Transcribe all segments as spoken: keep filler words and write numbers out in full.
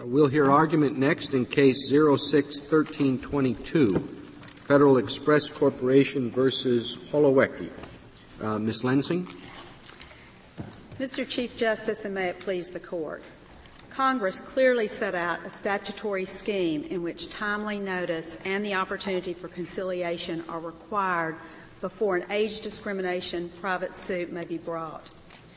We'll hear argument next in Case zero six one three two two, Federal Express Corporation versus Holowecki. Uh, Miz Lensing. Mister Chief Justice, and may it please the Court, Congress clearly set out a statutory scheme in which timely notice and the opportunity for conciliation are required before an age discrimination private suit may be brought.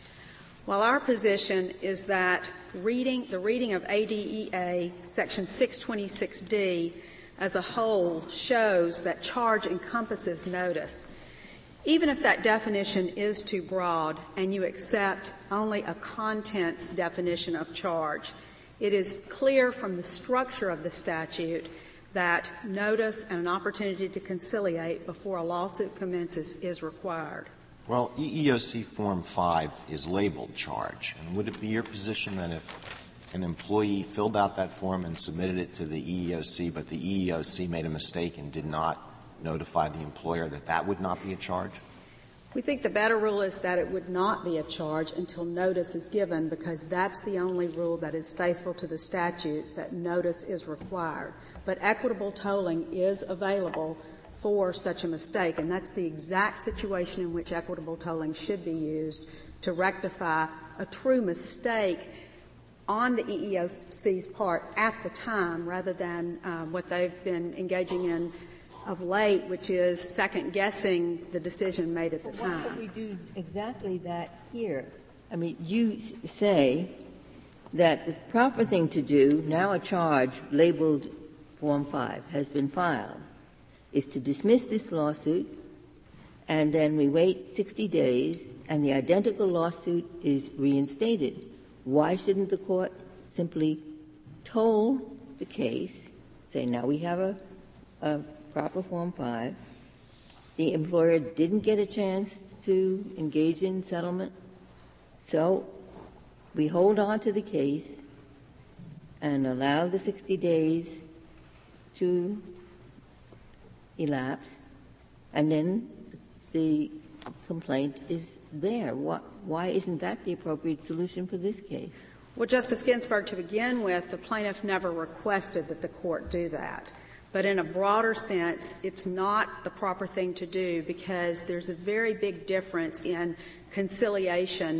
While our position is that reading, the reading of A D E A Section six twenty-six D as a whole shows that charge encompasses notice, even if that definition is too broad and you accept only a contents definition of charge, it is clear from the structure of the statute that notice and an opportunity to conciliate before a lawsuit commences is required. Well, E E O C Form five is labeled charge. And would it be your position that if an employee filled out that form and submitted it to the E E O C, but the E E O C made a mistake and did not notify the employer, that that would not be a charge? We think the better rule is that it would not be a charge until notice is given, because that's the only rule that is faithful to the statute, that notice is required. But equitable tolling is available for such a mistake, and that's the exact situation in which equitable tolling should be used to rectify a true mistake on the E E O C's part at the time, rather than um, what they've been engaging in of late, which is second-guessing the decision made at the but time. Why don't we do exactly that here? I mean, you say that the proper thing to do, now a charge labeled Form five has been filed, is to dismiss this lawsuit, and then we wait sixty days, and the identical lawsuit is reinstated. Why shouldn't the court simply toll the case, say, now we have a, a proper Form five, the employer didn't get a chance to engage in settlement, so we hold on to the case and allow the sixty days to elapse, and then the complaint is there. Why, why isn't that the appropriate solution for this case? Well, Justice Ginsburg, to begin with, the plaintiff never requested that the court do that. But in a broader sense, it's not the proper thing to do, because there's a very big difference in conciliation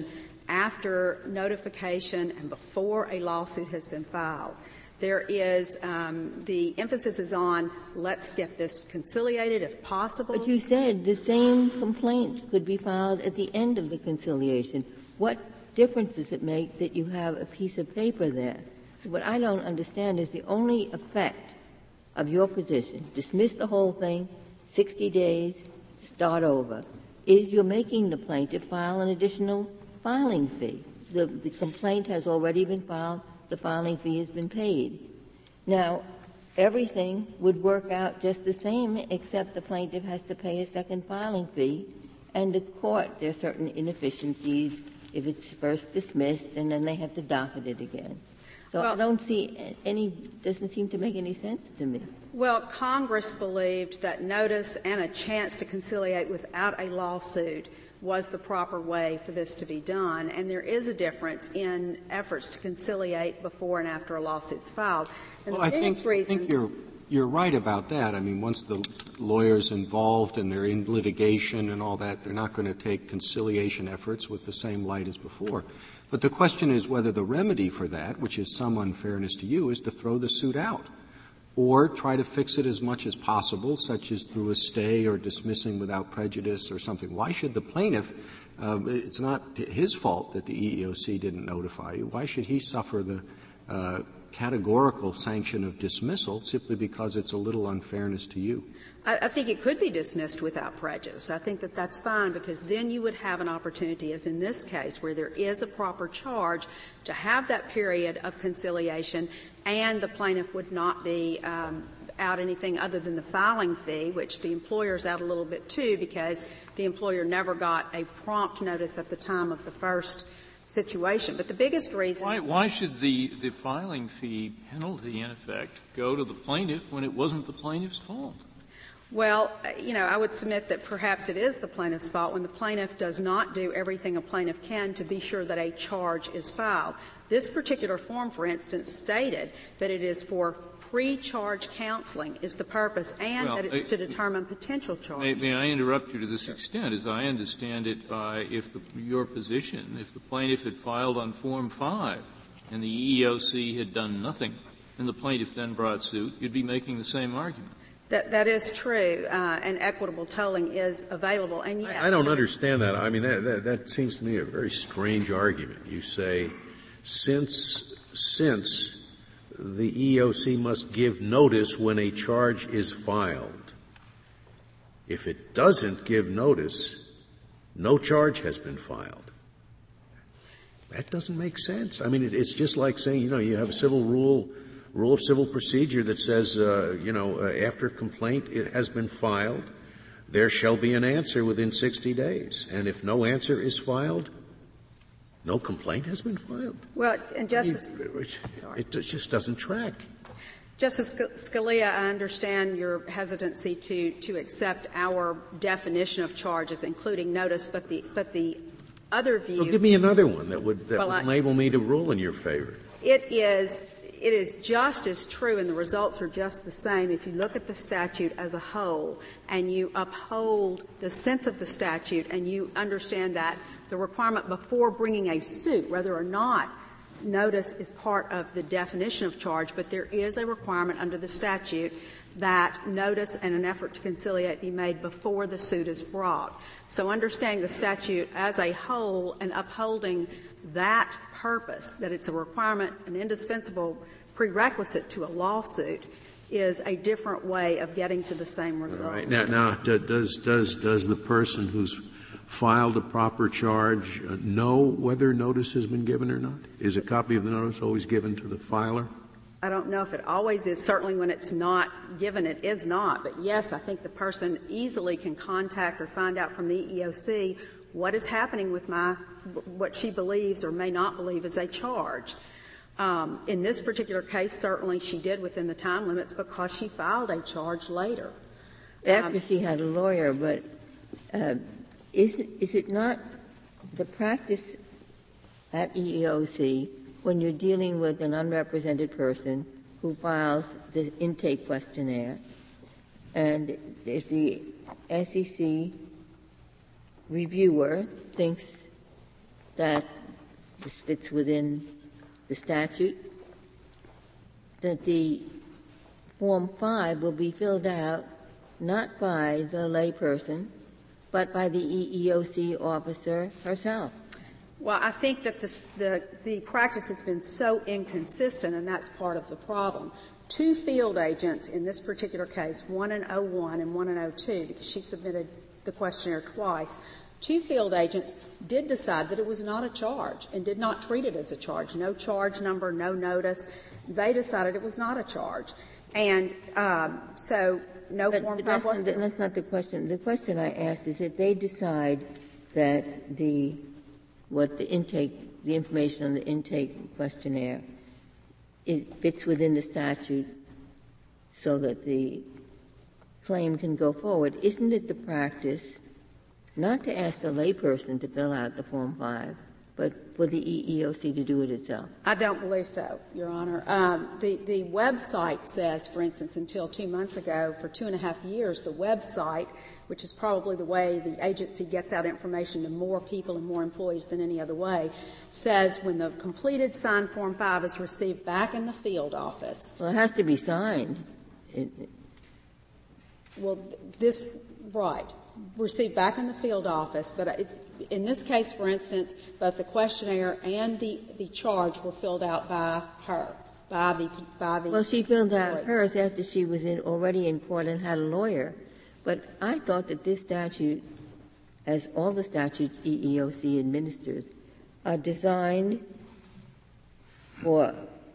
after notification and before a lawsuit has been filed. There is um, the emphasis is on let's get this conciliated if possible. But you said the same complaint could be filed at the end of the conciliation. What difference does it make that you have a piece of paper there? What I don't understand is the only effect of your position, dismiss the whole thing, sixty days, start over, is you're making the plaintiff file an additional filing fee. The, the complaint has already been filed. The filing fee has been paid. Now, everything would work out just the same, except the plaintiff has to pay a second filing fee, and the court, there are certain inefficiencies if it's first dismissed, and then they have to docket it again. So well, I don't see any — doesn't seem to make any sense to me. Well, Congress believed that notice and a chance to conciliate without a lawsuit was the proper way for this to be done, and there is a difference in efforts to conciliate before and after a lawsuit's filed. And well, the I think, reason I think you're you're right about that. I mean, once the lawyer's involved and they're in litigation and all that, they're not going to take conciliation efforts with the same light as before. But the question is whether the remedy for that, which is some unfairness to you, is to throw the suit out or try to fix it as much as possible, such as through a stay or dismissing without prejudice or something. Why should the plaintiff uh, — it's not his fault that the E E O C didn't notify you. Why should he suffer the uh, categorical sanction of dismissal simply because it's a little unfairness to you? I, I think it could be dismissed without prejudice. I think that that's fine, because then you would have an opportunity, as in this case, where there is a proper charge, to have that period of conciliation, and the plaintiff would not be um, out anything other than the filing fee, which the employer's out a little bit too, because the employer never got a prompt notice at the time of the first situation. But the biggest reason — Why, why should the, the filing fee penalty, in effect, go to the plaintiff when it wasn't the plaintiff's fault? Well, you know, I would submit that perhaps it is the plaintiff's fault when the plaintiff does not do everything a plaintiff can to be sure that a charge is filed. This particular form, for instance, stated that it is for pre-charge counseling is the purpose, and well, that it's I, to determine potential charge. May, may I interrupt you to this extent? As I understand it, uh, if the, your position, if the plaintiff had filed on Form five and the E E O C had done nothing, and the plaintiff then brought suit, you'd be making the same argument. That, that is true, uh, and equitable tolling is available. And yes, I, I don't understand that. I mean, that, that, that seems to me a very strange argument. You say, since, since the E E O C must give notice when a charge is filed. If it doesn't give notice, no charge has been filed. That doesn't make sense. I mean, it, it's just like saying, you know, you have a civil rule, rule of civil procedure that says, uh, you know, uh, after complaint it has been filed, there shall be an answer within sixty days. And if no answer is filed, no complaint has been filed. Well, and Justice, it, it just doesn't track. Justice Scalia, I understand your hesitancy to to accept our definition of charges, including notice, but the but the other view. So give me another one that would that well, would I, enable me to rule in your favor. It is it is just as true, and the results are just the same if you look at the statute as a whole and you uphold the sense of the statute and you understand that the requirement before bringing a suit, whether or not notice is part of the definition of charge, but there is a requirement under the statute that notice and an effort to conciliate be made before the suit is brought. So understanding the statute as a whole and upholding that purpose, that it's a requirement, an indispensable prerequisite to a lawsuit, is a different way of getting to the same result. All right. Now, now does does does the person who's filed a proper charge uh, know whether notice has been given or not? Is a copy of the notice always given to the filer? I don't know if it always is. Certainly when it's not given, it is not. But yes, I think the person easily can contact or find out from the E E O C what is happening with my, what she believes or may not believe is a charge. Um, in this particular case, certainly she did within the time limits because she filed a charge later. After Um, she had a lawyer, but uh, is, is it not the practice at E E O C when you're dealing with an unrepresented person who files the intake questionnaire, and if the S E C reviewer thinks that this fits within the statute, that the Form five will be filled out not by the layperson, but by the E E O C officer herself? Well, I think that this, the, the practice has been so inconsistent, and that's part of the problem. Two field agents in this particular case, one in oh one and one in oh two, because she submitted the questionnaire twice, two field agents did decide that it was not a charge and did not treat it as a charge. No charge number, no notice. They decided it was not a charge. And um, so no but, form but five that's, was. not, that's not the question. The question I asked is that they decide that the what the intake, the information on the intake questionnaire, it fits within the statute so that the claim can go forward. Isn't it the practice not to ask the layperson to fill out the Form five, but for the E E O C to do it itself? I don't believe so, Your Honor. Um, the, the website says, for instance, until two months ago, for two and a half years, the website, which is probably the way the agency gets out information to more people and more employees than any other way, says when the completed signed Form five is received back in the field office. Well, it has to be signed. It, well, this, right, received back in the field office, but it, in this case, for instance, both the questionnaire and the, the charge were filled out by her, by the, by the. Well, she filled out employee. hers after she was in, already in court and had a lawyer. But I thought that this statute, as all the statutes E E O C administers, are designed for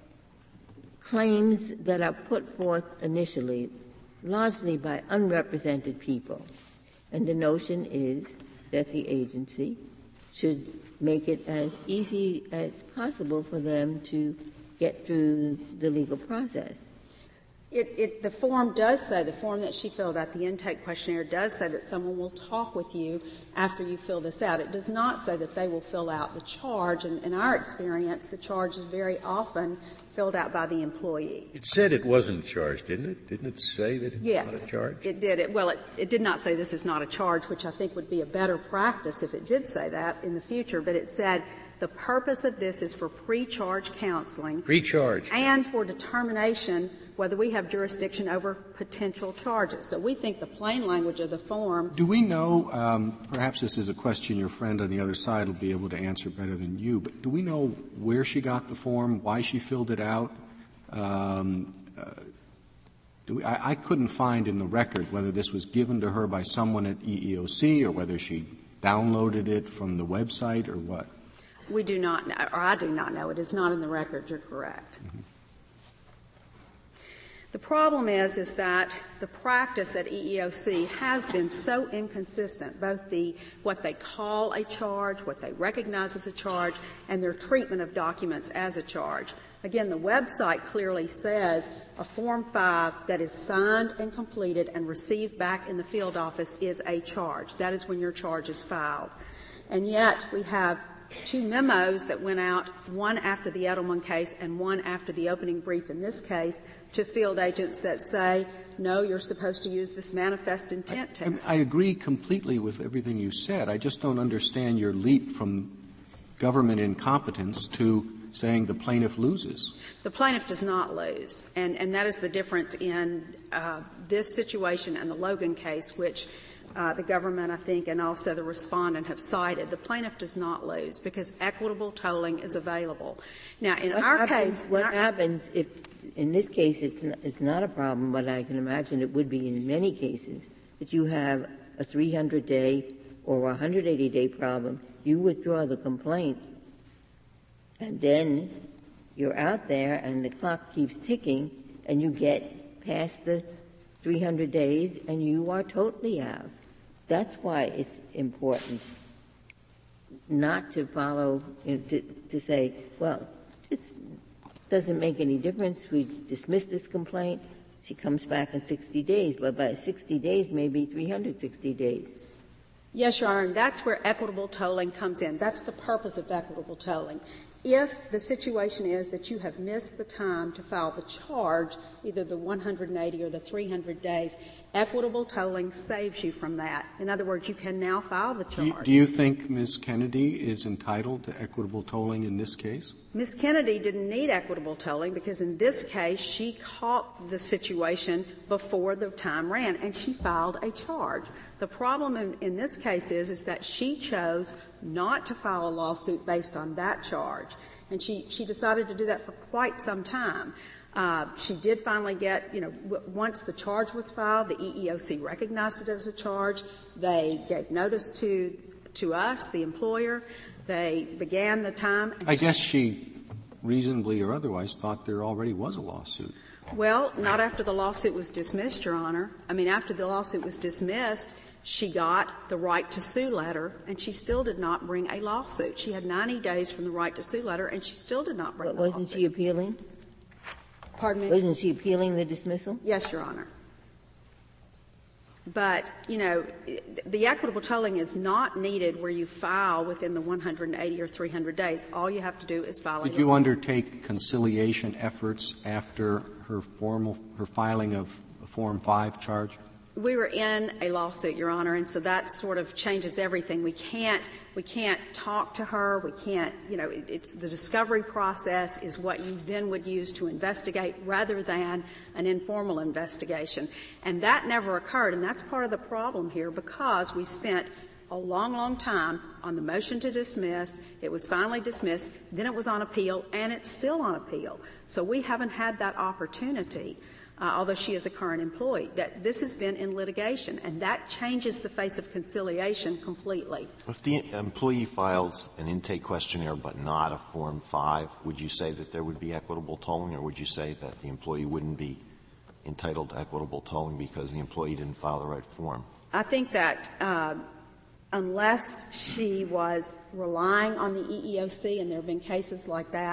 claims that are put forth initially, largely by unrepresented people. And the notion is that the agency should make it as easy as possible for them to get through the legal process. It, it, the form does say, the form that she filled out, the intake questionnaire does say that someone will talk with you after you fill this out. It does not say that they will fill out the charge, and in our experience, the charge is very often filled out by the employee. It said it wasn't charged, didn't it? Didn't it say that it's yes, not a charge? It did. It, well, it, it did not say this is not a charge, which I think would be a better practice if it did say that in the future, but it said the purpose of this is for pre-charge counseling. Pre-charge. And for determination whether we have jurisdiction over potential charges. So we think the plain language of the form. Do we know, um, perhaps this is a question your friend on the other side will be able to answer better than you, but do we know where she got the form, why she filled it out? Um, uh, do we, I, I couldn't find in the record whether this was given to her by someone at E E O C or whether she downloaded it from the website or what. We do not know, or I do not know. It is not in the record. You're correct. Mm-hmm. The problem is, is that the practice at E E O C has been so inconsistent, both the, what they call a charge, what they recognize as a charge, and their treatment of documents as a charge. Again, the website clearly says a Form five that is signed and completed and received back in the field office is a charge. That is when your charge is filed. And yet we have two memos that went out, one after the Edelman case and one after the opening brief in this case, to field agents that say, no, you're supposed to use this manifest intent test. I, I agree completely with everything you said. I just don't understand your leap from government incompetence to saying the plaintiff loses. The plaintiff does not lose, and, and that is the difference in uh, this situation and the Logan case, which Uh, the government, I think, and also the respondent have cited. The plaintiff does not lose because equitable tolling is available. Now, in what our happens, case, what our, happens if, in this case, it's not, it's not a problem, but I can imagine it would be in many cases that you have a three hundred day or a one hundred eighty day problem. You withdraw the complaint, and then you're out there, and the clock keeps ticking, and you get past the three hundred days, and you are totally out. That's why it's important not to follow, you know, to, to say, well, it doesn't make any difference. We dismiss this complaint. She comes back in sixty days, but by sixty days, maybe three hundred sixty days. Yes, Your Honor, and that's where equitable tolling comes in. That's the purpose of equitable tolling. If the situation is that you have missed the time to file the charge, either the one hundred eighty or the three hundred days, equitable tolling saves you from that. In other words, you can now file the charge. Do you, do you think Miz Kennedy is entitled to equitable tolling in this case? Miz Kennedy didn't need equitable tolling because in this case she caught the situation before the time ran and she filed a charge. The problem in, in this case is, is that she chose not to file a lawsuit based on that charge. And she, she decided to do that for quite some time. Uh, she did finally get, you know, w- once the charge was filed, the E E O C recognized it as a charge. They gave notice to, to us, the employer. They began the time. I guess she reasonably or otherwise thought there already was a lawsuit. Well, not after the lawsuit was dismissed, Your Honor. I mean, after the lawsuit was dismissed, she got the right to sue letter, and she still did not bring a lawsuit. She had ninety days from the right to sue letter, and she still did not bring But the wasn't lawsuit. she appealing? Pardon me? Wasn't she appealing the dismissal? Yes, Your Honor. But, you know, the equitable tolling is not needed where you file within the one hundred eighty or three hundred days. All you have to do is file a Did you undertake conciliation efforts after her formal, her filing of a Form five charge? We were in a lawsuit, Your Honor, and so that sort of changes everything. We can't, we can't talk to her. We can't, you know, it, it's the discovery process is what you then would use to investigate rather than an informal investigation. And that never occurred, and that's part of the problem here because we spent a long, long time on the motion to dismiss. It was finally dismissed. Then it was on appeal, and it's still on appeal. So we haven't had that opportunity. Uh, although she is a current employee, that this has been in litigation, and that changes the face of conciliation completely. If the employee files an intake questionnaire but not a Form five, would you say that there would be equitable tolling, or would you say that the employee wouldn't be entitled to equitable tolling because the employee didn't file the right form? I think that uh, unless she was relying on the E E O C, and there have been cases like that,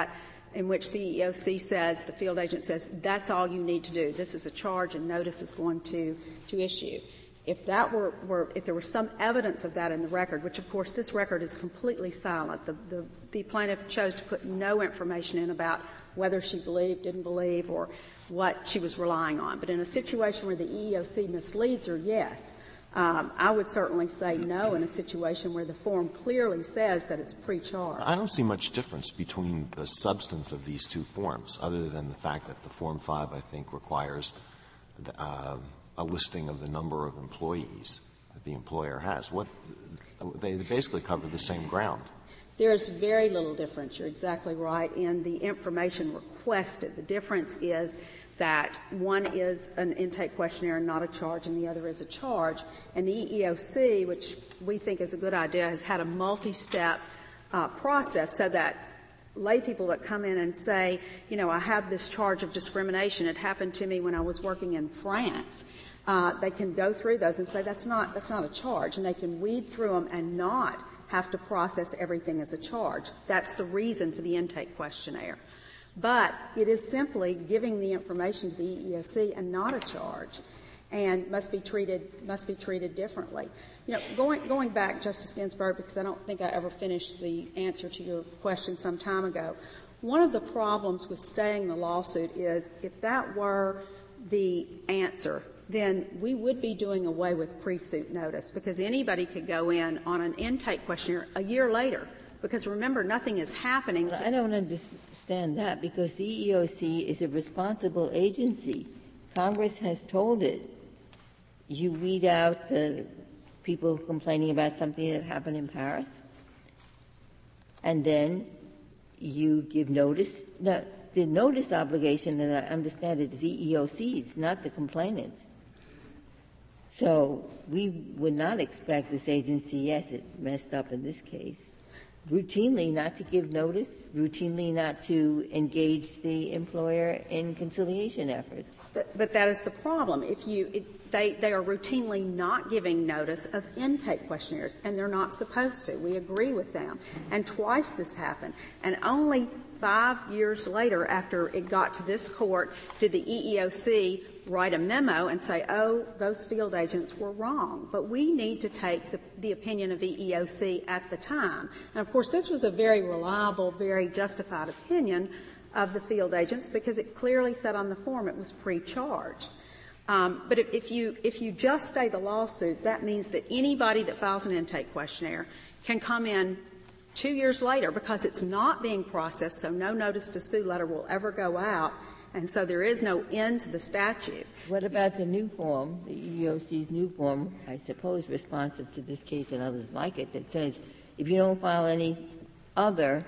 in which the E E O C says, the field agent says, that's all you need to do. This is a charge and notice is going to, to issue. If that were, were, if there were some evidence of that in the record, which of course this record is completely silent, the, the, the plaintiff chose to put no information in about whether she believed, didn't believe, or what she was relying on. But in a situation where the E E O C misleads her, yes. Um, I would certainly say no in a situation where the form clearly says that it's pre-charged. I don't see much difference between the substance of these two forms, other than the fact that the Form five, I think, requires the, uh, a listing of the number of employees that the employer has. What they basically cover the same ground. There's very little difference. You're exactly right in the information requested. The difference is that one is an intake questionnaire and not a charge, and the other is a charge. And the E E O C, which we think is a good idea, has had a multi-step uh, process so that lay people that come in and say, you know, I have this charge of discrimination. It happened to me when I was working in France. Uh, they can go through those and say that's not that's not a charge, and they can weed through them and not have to process everything as a charge. That's the reason for the intake questionnaire. But it is simply giving the information to the E E O C and not a charge, and must be treated must be treated differently. You know, going going back, Justice Ginsburg, because I don't think I ever finished the answer to your question some time ago. One of the problems with staying the lawsuit is if that were the answer, then we would be doing away with pre-suit notice, because anybody could go in on an intake questionnaire a year later. Because remember, nothing is happening. Well, I don't understand that, because the E E O C is a responsible agency. Congress has told it, you weed out the people complaining about something that happened in Paris, and then you give notice. Now, the notice obligation, as I understand it, is E E O C's, not the complainants. So we would not expect this agency, yes, it messed up in this case, routinely not to give notice, routinely not to engage the employer in conciliation efforts. But, but that is the problem. If you, it, they, they are routinely not giving notice of intake questionnaires, and they're not supposed to. We agree with them. And twice this happened. And only five years later, after it got to this court, did the E E O C write a memo and say, oh, those field agents were wrong. But we need to take the, the opinion of E E O C at the time. And, of course, this was a very reliable, very justified opinion of the field agents, because it clearly said on the form it was pre-charged. Um, but if, if you if you just stay the lawsuit, that means that anybody that files an intake questionnaire can come in two years later, because it's not being processed, so no notice to sue letter will ever go out, and so there is no end to the statute. What about the new form, the E E O C's new form, I suppose responsive to this case and others like it, that says if you don't file any other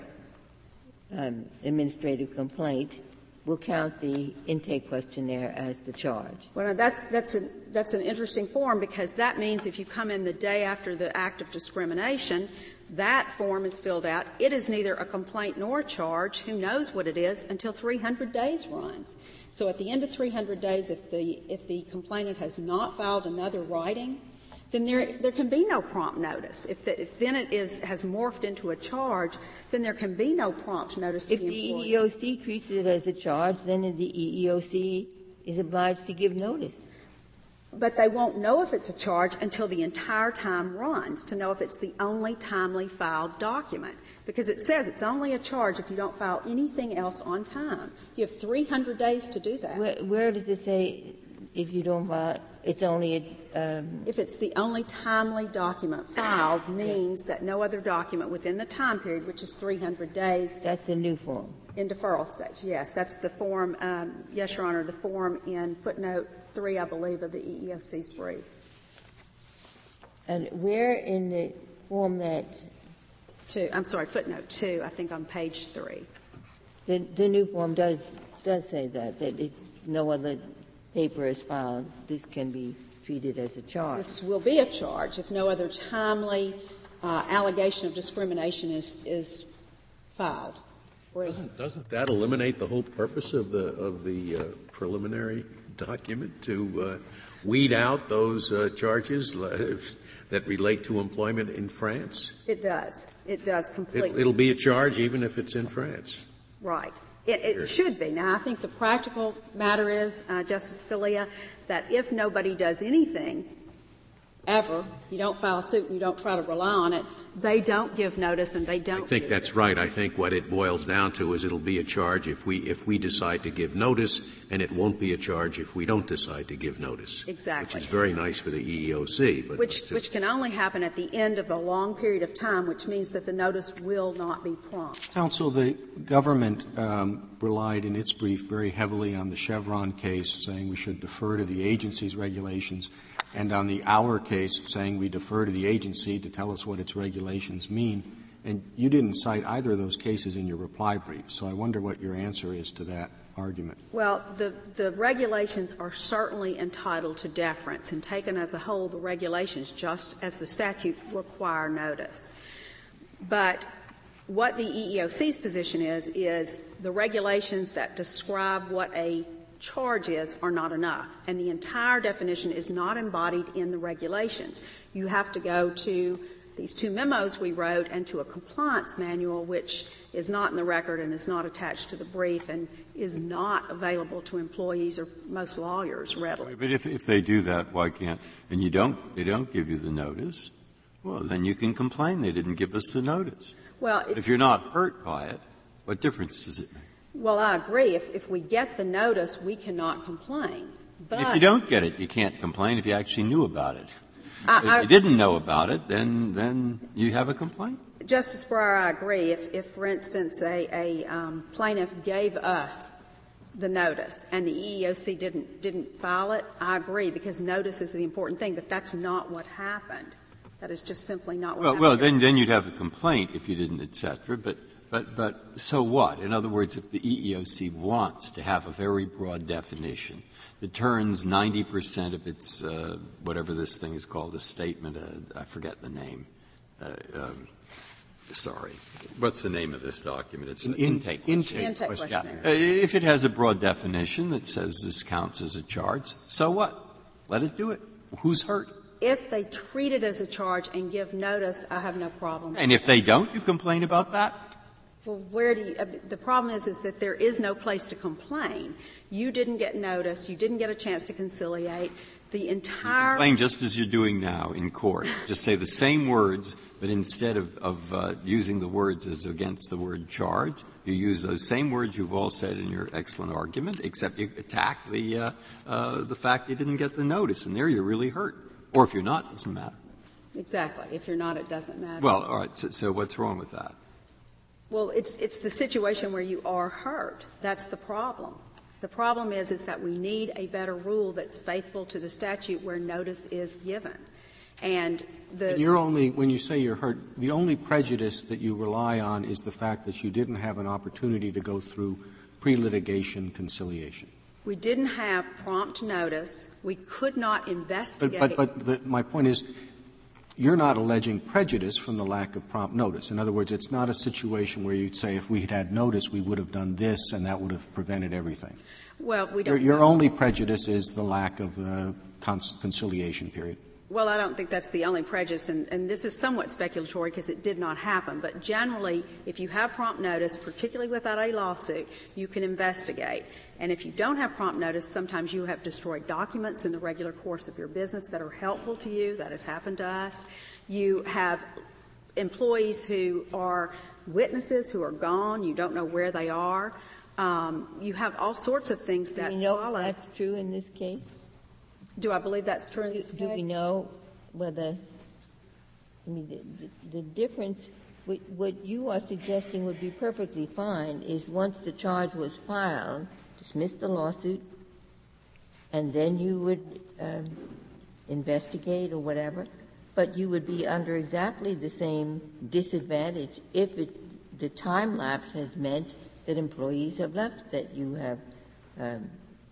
um, administrative complaint, we'll count the intake questionnaire as the charge? Well, that's that's an that's an interesting form, because that means if you come in the day after the act of discrimination, that form is filled out. It is neither a complaint nor a charge. Who knows what it is until three hundred days runs. So at the end of three hundred days, if the if the complainant has not filed another writing, then there there can be no prompt notice. If, the, if then it is has morphed into a charge, then there can be no prompt notice to if the employee. If the E E O C treats it as a charge, then the E E O C is obliged to give notice. But they won't know if it's a charge until the entire time runs, to know if it's the only timely filed document. Because it says it's only a charge if you don't file anything else on time. You have three hundred days to do that. Where, where does it say if you don't file, it's only a, um, if it's the only timely document filed, means that no other document within the time period, which is three hundred days. That's the new form. In deferral stage, yes. That's the form, um, yes, Your Honor, the form in footnote three, I believe, of the E E O C's brief. And where in the form that two, I'm sorry, footnote two, I think on page three. The, the new form does does say that, that if no other paper is filed, this can be treated as a charge. This will be a charge if no other timely uh, allegation of discrimination is, is filed. Doesn't, doesn't that eliminate the whole purpose of the of the uh, preliminary document, to uh, weed out those uh, charges that relate to employment in France? It does. It does completely. It, it'll be a charge even if it's in France. Right. It, it should be. Now, I think the practical matter is, uh, Justice Scalia, that if nobody does anything, ever, you don't file a suit and you don't try to rely on it, they don't give notice and they don't. I think that's it. right. I think what it boils down to is it'll be a charge if we if we decide to give notice, and it won't be a charge if we don't decide to give notice. Exactly. Which is very nice for the E E O C. But which which can only happen at the end of a long period of time, which means that the notice will not be prompt. Counsel, the government um, relied in its brief very heavily on the Chevron case, saying we should defer to the agency's regulations, and on the Auer case, saying we defer to the agency to tell us what its regulations mean. And you didn't cite either of those cases in your reply brief, so I wonder what your answer is to that argument. Well, the, the regulations are certainly entitled to deference, and taken as a whole, the regulations, just as the statute, require notice. But what the E E O C's position is, is the regulations that describe what a charge is are not enough, and the entire definition is not embodied in the regulations. You have to go to these two memos we wrote and to a compliance manual, which is not in the record and is not attached to the brief and is not available to employees or most lawyers readily. But if, if they do that, why can't, and you don't, they don't give you the notice, well, then you can complain they didn't give us the notice. Well, but if you're not hurt by it, what difference does it make? Well, I agree. If, if we get the notice, we cannot complain. But if you don't get it, you can't complain if you actually knew about it. I, if I, you didn't know about it, then then you have a complaint. Justice Breyer, I agree. If, if for instance, a, a um, plaintiff gave us the notice and the E E O C didn't didn't file it, I agree, because notice is the important thing. But that's not what happened. That is just simply not what well, happened. Well, then then you'd have a complaint if you didn't, et cetera. But but but so what? In other words, if the E E O C wants to have a very broad definition that turns ninety percent of its uh, whatever this thing is called, a statement, uh, I forget the name. Uh, um, sorry, what's the name of this document? It's an in, intake intake, intake question. questionnaire. Yeah. Uh, if it has a broad definition that says this counts as a charge, so what? Let it do it. Who's hurt? If they treat it as a charge and give notice, I have no problem. And if they don't, you complain about that? Well, where do you, uh, the problem is, is that there is no place to complain. You didn't get notice. You didn't get a chance to conciliate. The entire. You complain just as you're doing now in court. Just say the same words, but instead of, of uh, using the words as against the word charge, you use those same words you've all said in your excellent argument, except you attack the, uh, uh, the fact you didn't get the notice. And there you're really hurt. Or if you're not, it doesn't matter. Exactly. If you're not, it doesn't matter. Well, all right. So, so what's wrong with that? Well, it's, it's the situation where you are hurt. That's the problem. The problem is, is that we need a better rule that's faithful to the statute where notice is given. And the. And you're only, when you say you're hurt, the only prejudice that you rely on is the fact that you didn't have an opportunity to go through pre-litigation conciliation. We didn't have prompt notice. We could not investigate. But, but, but the, my point is, you're not alleging prejudice from the lack of prompt notice. In other words, it's not a situation where you'd say if we had had notice, we would have done this and that would have prevented everything. Well, we don't. Your, your only prejudice is the lack of the cons- conciliation period. Well, I don't think that's the only prejudice, and, and this is somewhat speculatory because it did not happen. But generally, if you have prompt notice, particularly without a lawsuit, you can investigate. And if you don't have prompt notice, sometimes you have destroyed documents in the regular course of your business that are helpful to you. That has happened to us. You have employees who are witnesses who are gone. You don't know where they are. Um, you have all sorts of things that Do we know follow. that's true in this case? Do I believe that's true in this Do case? we know whether, I mean, the, the, the difference, what, what you are suggesting would be perfectly fine is once the charge was filed, dismiss the lawsuit, and then you would um, investigate or whatever, but you would be under exactly the same disadvantage if it, the time lapse has meant that employees have left, that you have um,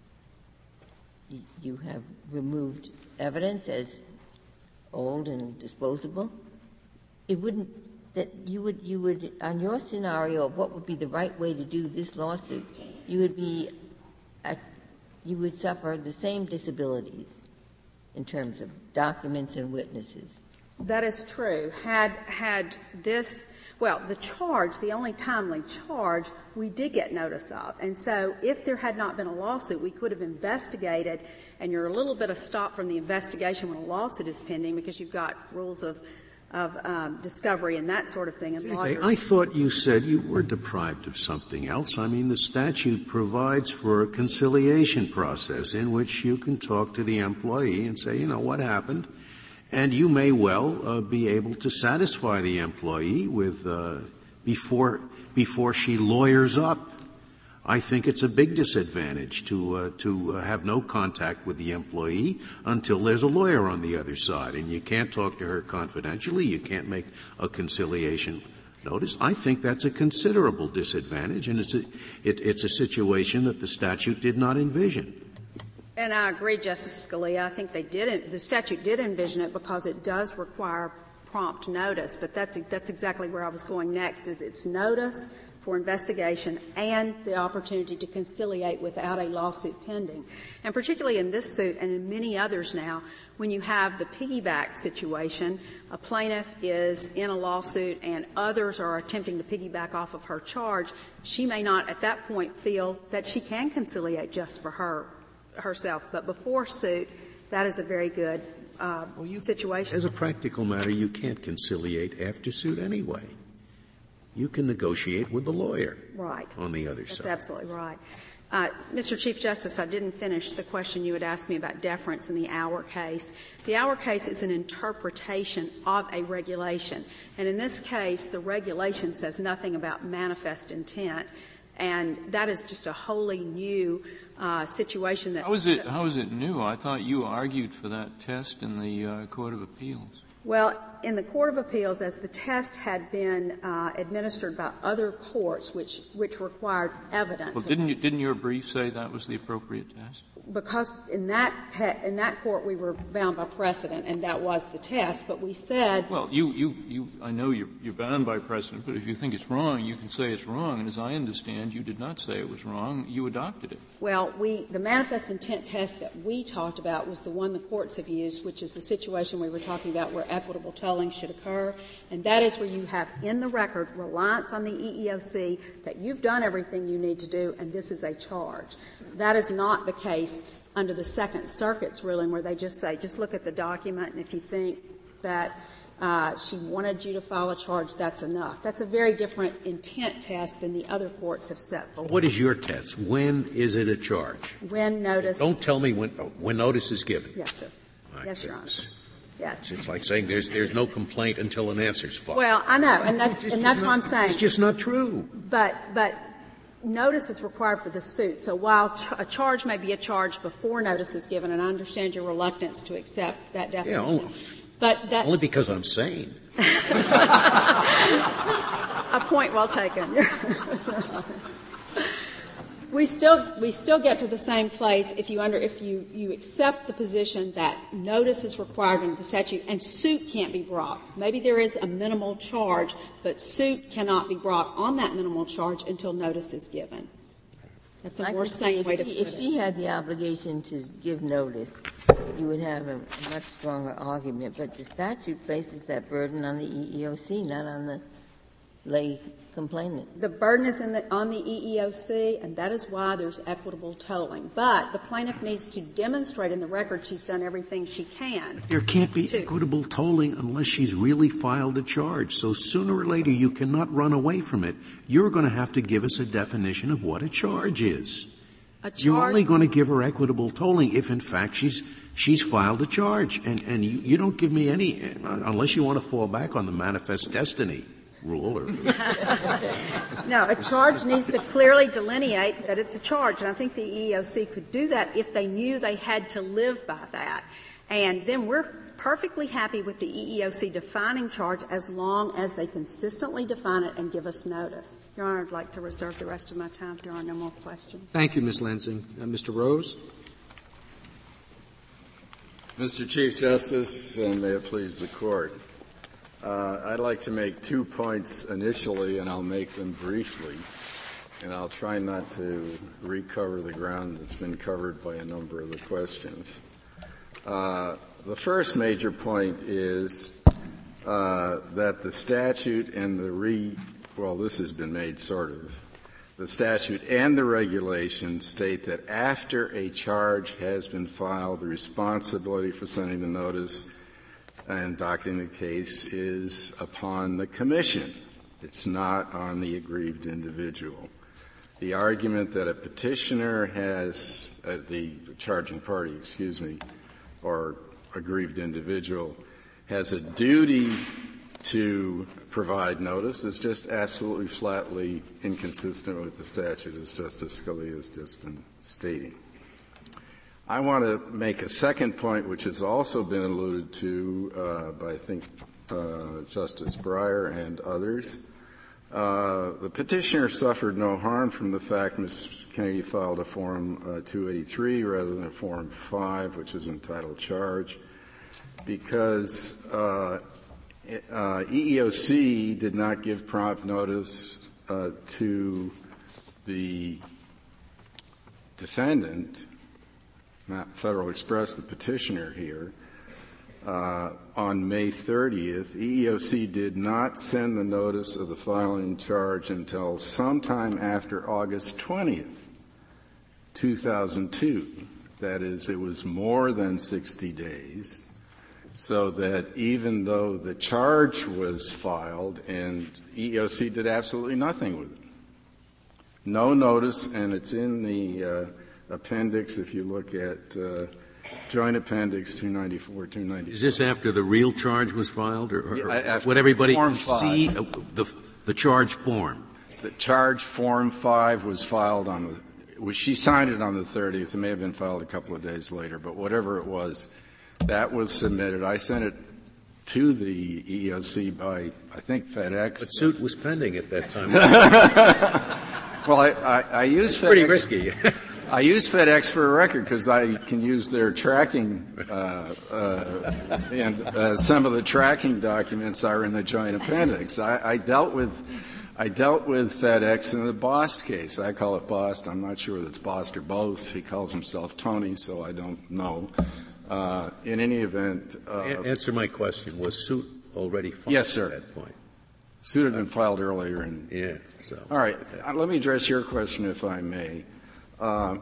you have removed evidence as old and disposable. It wouldn't, that you would, you would, on your scenario of what would be the right way to do this lawsuit, you would be, at, you would suffer the same disabilities in terms of documents and witnesses. That is true. Had had this, well, the charge, the only timely charge, we did get notice of. And so if there had not been a lawsuit, we could have investigated, and you're a little bit of stop from the investigation when a lawsuit is pending because you've got rules of of um, discovery and that sort of thing. And okay, I thought you said you were deprived of something else. I mean, the statute provides for a conciliation process in which you can talk to the employee and say, you know, what happened? And you may well uh, be able to satisfy the employee with uh, before before she lawyers up. I think it's a big disadvantage to uh, to uh, have no contact with the employee until there's a lawyer on the other side, and you can't talk to her confidentially. You can't make a conciliation notice. I think that's a considerable disadvantage, and it's a, it, it's a situation that the statute did not envision. And I agree, Justice Scalia. I think they did. The statute did envision it because it does require prompt notice. But that's that's exactly where I was going next. Is it's notice for investigation and the opportunity to conciliate without a lawsuit pending. And particularly in this suit and in many others now, when you have the piggyback situation, a plaintiff is in a lawsuit and others are attempting to piggyback off of her charge, she may not at that point feel that she can conciliate just for her herself. But before suit, that is a very good uh, well, you, situation. As a practical matter, you can't conciliate after suit anyway. You can negotiate with the lawyer right. on the other That's side. That's absolutely right. Uh, Mister Chief Justice, I didn't finish the question you had asked me about deference in the Auer case. The Auer case is an interpretation of a regulation. And in this case, the regulation says nothing about manifest intent. And that is just a wholly new uh, situation. That how is it? How is it new? I thought you argued for that test in the uh, Court of Appeals. Well, in the Court of Appeals, as the test had been uh, administered by other courts, which which required evidence. Well, didn't you, didn't your brief say that was the appropriate test? Because in that te- in that court we were bound by precedent, and that was the test. But we said, well, you you you I know you're you're bound by precedent, but if you think it's wrong, you can say it's wrong. And as I understand, you did not say it was wrong; you adopted it. Well, we the manifest intent test that we talked about was the one the courts have used, which is the situation we were talking about where equitable tolling should occur, and that is where you have in the record reliance on the E E O C that you've done everything you need to do, and this is a charge. That is not the case under the Second Circuit's ruling, where they just say, just look at the document, and if you think that uh, she wanted you to file a charge, that's enough. That's a very different intent test than the other courts have set forth. What is your test? When is it a charge? When notice. Don't tell me when, oh, when notice is given. Yes, sir. My yes, Your Honor. goodness. Yes. It's like saying there's there's no complaint until an answer's filed. Well, I know, and that's and that's not, what I'm saying. It's just not true. But but notice is required for the suit. So while ch- a charge may be a charge before notice is given, and I understand your reluctance to accept that definition. Yeah, only, but that's only because I'm sane. A point well taken. We still we still get to the same place if you under if you, you accept the position that notice is required under the statute and suit can't be brought. Maybe there is a minimal charge, but suit cannot be brought on that minimal charge until notice is given. That's a I more sane way to she, put if it. If she had the obligation to give notice, you would have a much stronger argument. But the statute places that burden on the E E O C, not on the lay complainant. The burden is in the, on the E E O C, and that is why there's equitable tolling. But the plaintiff needs to demonstrate in the record she's done everything she can. There can't be to, equitable tolling unless she's really filed a charge. So sooner or later, you cannot run away from it. You're going to have to give us a definition of what a charge is. A charge, You're only going to give her equitable tolling if, in fact, she's she's filed a charge. And, and you, you don't give me any, unless you want to fall back on the manifest destiny rule. Or no, a charge needs to clearly delineate that it's a charge, and I think the E E O C could do that if they knew they had to live by that. And then we're perfectly happy with the E E O C defining charge as long as they consistently define it and give us notice. Your Honor, I'd like to reserve the rest of my time if there are no more questions. Thank you, Miz Lansing. Uh, Mister Rose? Mister Chief Justice, and may it please the Court, Uh, I'd like to make two points initially, and I'll make them briefly, and I'll try not to recover the ground that's been covered by a number of the questions. Uh, the first major point is uh, that the statute and the re, well, this has been made sort of, the statute and the regulation state that after a charge has been filed, the responsibility for sending the notice and docketing the case is upon the commission. It's not on the aggrieved individual. The argument that a petitioner has, uh, the charging party, excuse me, or aggrieved individual has a duty to provide notice is just absolutely flatly inconsistent with the statute, as Justice Scalia has just been stating. I want to make a second point, which has also been alluded to uh, by, I think, uh, Justice Breyer and others. Uh, the petitioner suffered no harm from the fact Miz Kennedy filed a Form uh, two eighty-three rather than a Form five, which is entitled charge, because uh, uh, E E O C did not give prompt notice uh, to the defendant, not Federal Express, the petitioner here. Uh, on May thirtieth, E E O C did not send the notice of the filing charge until sometime after August twentieth, two thousand two. That is, it was more than sixty days, so that even though the charge was filed and E E O C did absolutely nothing with it. No notice, and it's in the uh, appendix if you look at uh, Joint Appendix two ninety-four, two ninety-five. Is this after the real charge was filed, or, or yeah, would everybody Form see uh, the the charge form? The charge Form five was filed on the. She signed it on the thirtieth. It may have been filed a couple of days later, but whatever it was, that was submitted. I sent it to the E E O C by, I think, FedEx. But suit was pending at that time. Well, I, I, I use FedEx. Pretty risky. I use FedEx for a record because I can use their tracking, uh, uh, and uh, some of the tracking documents are in the Joint Appendix. I, I dealt with, I dealt with FedEx in the Bost case. I call it Bost. I'm not sure whether it's Bost or both. He calls himself Tony, so I don't know. Uh, in any event, uh, answer my question: was suit already filed? Yes, sir. At that point, suit had been filed earlier. And yeah. So. All right. Uh, let me address your question, if I may. Uh,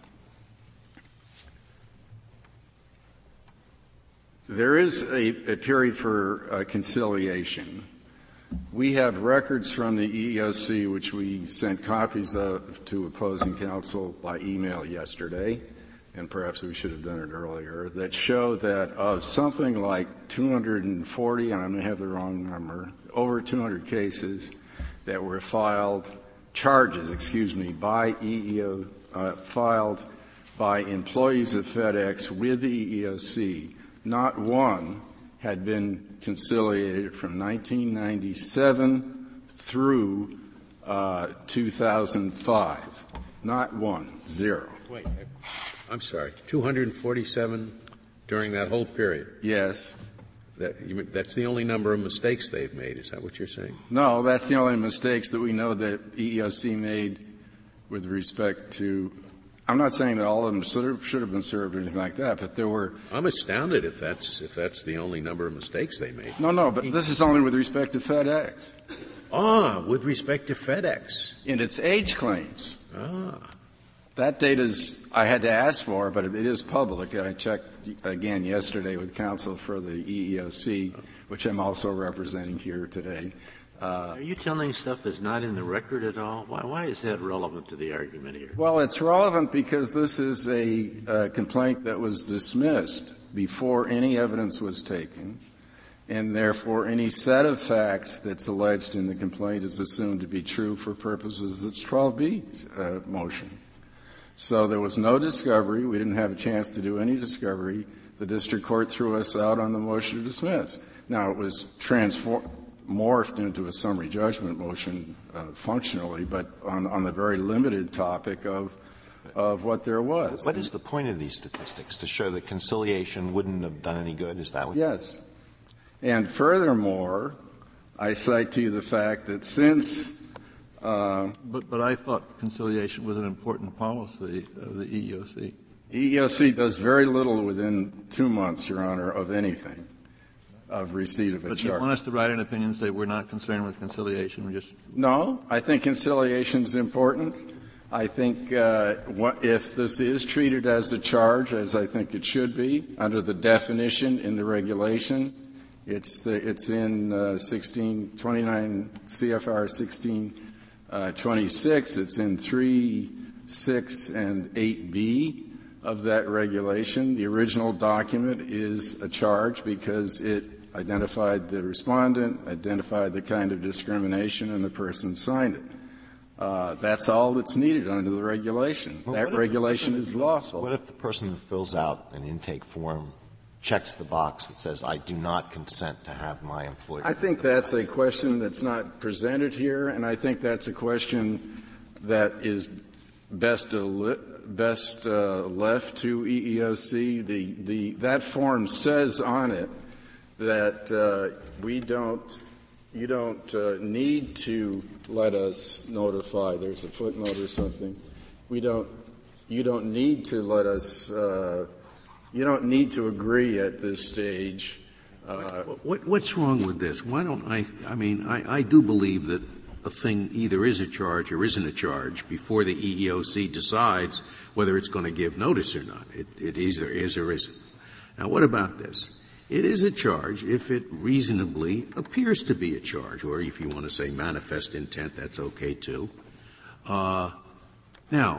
there is a, a period for uh, conciliation. We have records from the E E O C, which we sent copies of to opposing counsel by email yesterday, and perhaps we should have done it earlier, that show that of something like two hundred forty, and I may have the wrong number, over two hundred cases that were filed, charges, excuse me, by E E O Uh, filed by employees of FedEx with the E E O C, not one had been conciliated from nineteen ninety-seven through uh, two thousand five. Not one. Zero. Wait, I'm sorry. two hundred forty-seven during that whole period? Yes. That, you, that's the only number of mistakes they've made. Is that what you're saying? No, that's the only mistakes that we know that E E O C made with respect to, I'm not saying that all of them should have been served or anything like that, but there were. I'm astounded if that's if that's the only number of mistakes they made. No, no, but this is only with respect to FedEx. Ah, with respect to FedEx. In its age claims. Ah. That data is, I had to ask for, but it is public. I checked again yesterday with counsel for the E E O C, which I'm also representing here today. Uh, Are you telling stuff that's not in the record at all? Why, why is that relevant to the argument here? Well, it's relevant because this is a, a complaint that was dismissed before any evidence was taken, and therefore any set of facts that's alleged in the complaint is assumed to be true for purposes of its twelve B uh, motion. So there was no discovery. We didn't have a chance to do any discovery. The district court threw us out on the motion to dismiss. Now, it was transformed. morphed into a summary judgment motion uh, functionally, but on, on the very limited topic of of what there was. What is the point of these statistics? To show that conciliation wouldn't have done any good? Is that what? Yes. And furthermore, I cite to you the fact that since uh, but but I thought conciliation was an important policy of the E E O C. E E O C does very little within two months, Your Honor, of anything. of receipt of a but charge. But you want us to write an opinion and say we're not concerned with conciliation? We just No, I think conciliation is important. I think uh, what, if this is treated as a charge, as I think it should be, under the definition in the regulation, it's the, it's in uh, sixteen twenty-nine C F R sixteen twenty-six. It's in three, six, and eight B of that regulation. The original document is a charge because it identified the respondent, identified the kind of discrimination, and the person signed it. Uh, that's all that's needed under the regulation. Well, that regulation is lawful. What if the person who fills out an intake form checks the box that says, I do not consent to have my employer? I think that's a question that's not presented here, and I think that's a question that is best uh, best uh, left to E E O C. The, the, that form says on it that uh, we don't, you don't uh, need to let us notify. There's a footnote or something. We don't, you don't need to let us, uh, you don't need to agree at this stage. Uh, what, what, what's wrong with this? Why don't I, I mean, I, I do believe that a thing either is a charge or isn't a charge before the E E O C decides whether it's going to give notice or not. It, it either is or isn't. Now, what about this? It is a charge if it reasonably appears to be a charge, or if you want to say manifest intent, that's okay too. Uh, now,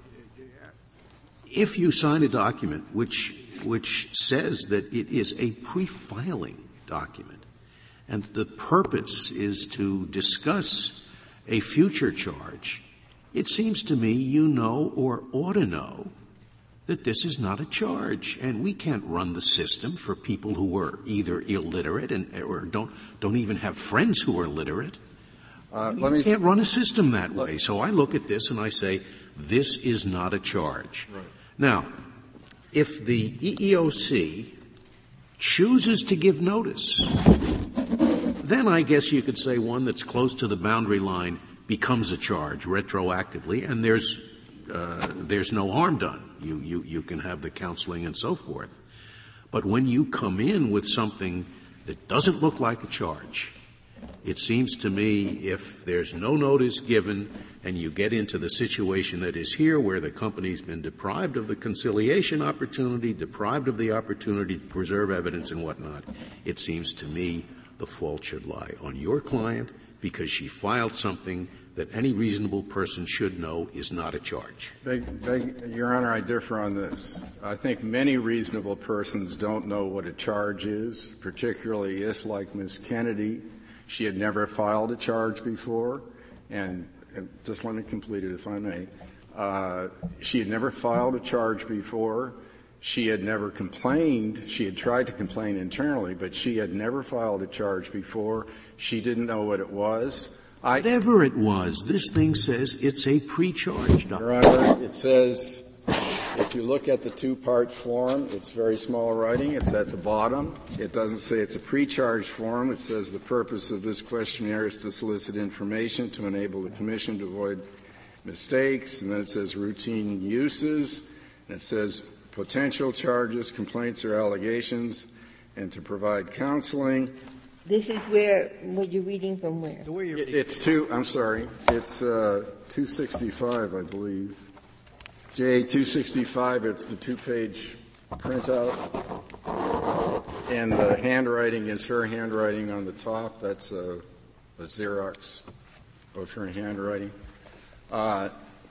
if you sign a document which which says that it is a pre-filing document, and the purpose is to discuss a future charge, it seems to me you know or ought to know that this is not a charge, and we can't run the system for people who are either illiterate and or don't don't even have friends who are literate. Uh, let me can't run a system that way. So I look at this and I say, this is not a charge. Right. Now, if the E E O C chooses to give notice, then I guess you could say one that's close to the boundary line becomes a charge retroactively, and there's uh, there's no harm done. You, you, you can have the counseling and so forth. But when you come in with something that doesn't look like a charge, it seems to me if there's no notice given and you get into the situation that is here where the company's been deprived of the conciliation opportunity, deprived of the opportunity to preserve evidence and whatnot, it seems to me the fault should lie on your client because she filed something that any reasonable person should know is not a charge. Beg, beg, Your Honor, I differ on this. I think many reasonable persons don't know what a charge is, particularly if, like Miz Kennedy, she had never filed a charge before, and, and just let me complete it if I may. Uh, she had never filed a charge before. She had never complained. She had tried to complain internally, but she had never filed a charge before. She didn't know what it was. I, Whatever it was, this thing says it's a pre-charge document. Your Honor, it says, if you look at the two-part form, it's very small writing. It's at the bottom. It doesn't say it's a pre-charge form. It says the purpose of this questionnaire is to solicit information to enable the Commission to avoid mistakes. And then it says routine uses. And it says potential charges, complaints, or allegations, and to provide counseling. This is where, what you're reading from where? It's two, I'm sorry, it's uh, two sixty-five, I believe. J two sixty-five, it's the two-page printout. And the handwriting is her handwriting on the top. That's a, a Xerox of her handwriting. Uh,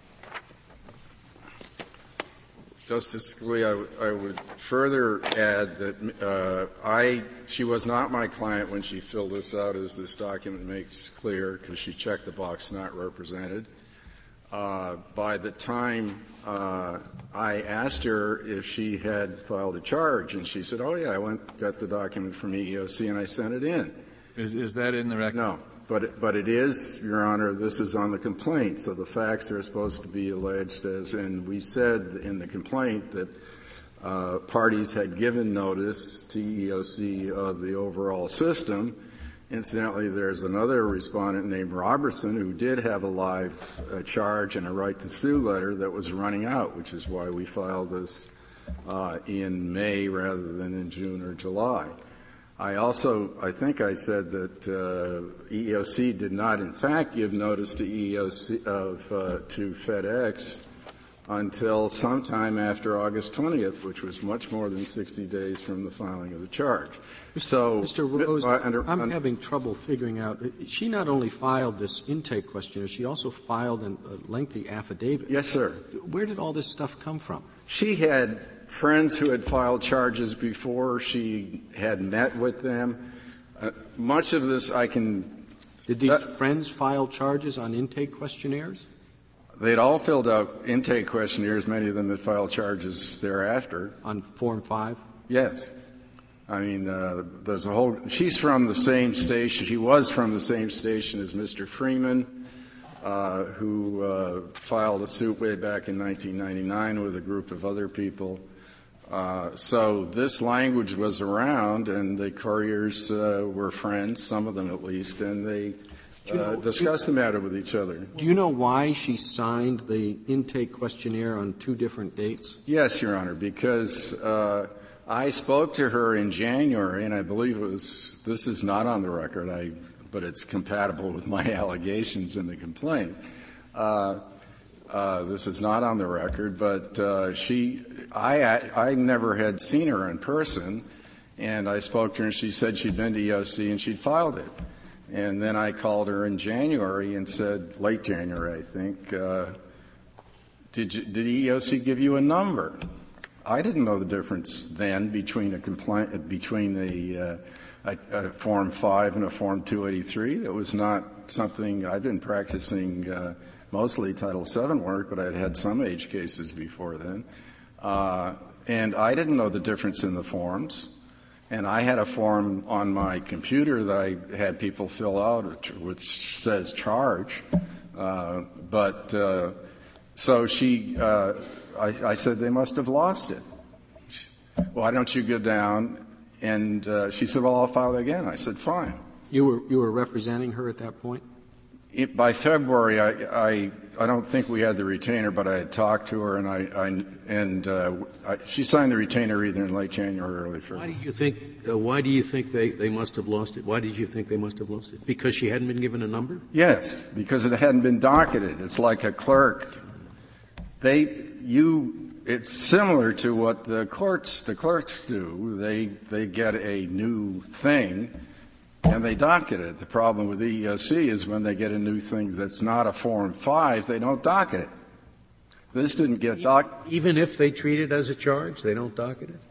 Justice Scalia, I, w- I would further add that uh, I she was not my client when she filled this out, as this document makes clear, because she checked the box not represented. Uh, by the time uh, I asked her if she had filed a charge, and she said, "Oh yeah, I went got the document from E E O C and I sent it in." Is, is that in the record? No. But it, but it is, Your Honor, this is on the complaint, so the facts are supposed to be alleged as, and we said in the complaint that uh, parties had given notice to E E O C of the overall system. Incidentally, there's another respondent named Robertson who did have a live uh, charge and a right to sue letter that was running out, which is why we filed this uh, in May rather than in June or July. I also, I think I said that uh, E E O C did not, in fact, give notice to E E O C of uh, to FedEx until sometime after August twentieth, which was much more than sixty days from the filing of the charge. So, Mister Rose, uh, under, I'm under, having trouble figuring out. She not only filed this intake questionnaire, she also filed an, a lengthy affidavit. Yes, sir. Where did all this stuff come from? She had friends who had filed charges before. She had met with them. Uh, much of this I can. Did these uh, friends file charges on intake questionnaires? They'd all filled out intake questionnaires. Many of them had filed charges thereafter. On Form five? Yes. I mean, uh, there's a whole. She's from the same station. She was from the same station as Mister Freeman, uh, who uh, filed a suit way back in nineteen ninety-nine with a group of other people. Uh, so this language was around, and the couriers uh, were friends, some of them at least, and they uh, know, discussed you, the matter with each other. Do you know why she signed the intake questionnaire on two different dates? Yes, Your Honor, because uh, I spoke to her in January, and I believe it was, this is not on the record, I, but it's compatible with my allegations in the complaint. Uh, uh, this is not on the record, but uh, she, I, I, I never had seen her in person, and I spoke to her, and she said she'd been to E O C and she'd filed it. And then I called her in January and said, late January, I think, uh, did, you, did E O C give you a number? I didn't know the difference then between a complaint, between a, uh, a, a Form five and a Form two eighty-three. That was not something I've been practicing, uh, mostly Title seven work, but I'd had some age cases before then. Uh, and I didn't know the difference in the forms. And I had a form on my computer that I had people fill out, which says charge. Uh, but, uh, so she, uh, I, I said, they must have lost it. Why don't you go down? And uh, she said, well, I'll file it again. I said, fine. You were you were representing her at that point? It, by February, I, I I don't think we had the retainer, but I had talked to her, and I, I and uh, I, she signed the retainer either in late January or early February. Why do you think? Uh, why do you think they, they must have lost it? Why did you think they must have lost it? Because she hadn't been given a number? Yes, because it hadn't been docketed. It's like a clerk. They you. It's similar to what the courts, the clerks do. They they get a new thing, and they docket it. The problem with the E E O C is when they get a new thing that's not a Form five, they don't docket it. This didn't get docketed. Even if they treat it as a charge, they don't docket it?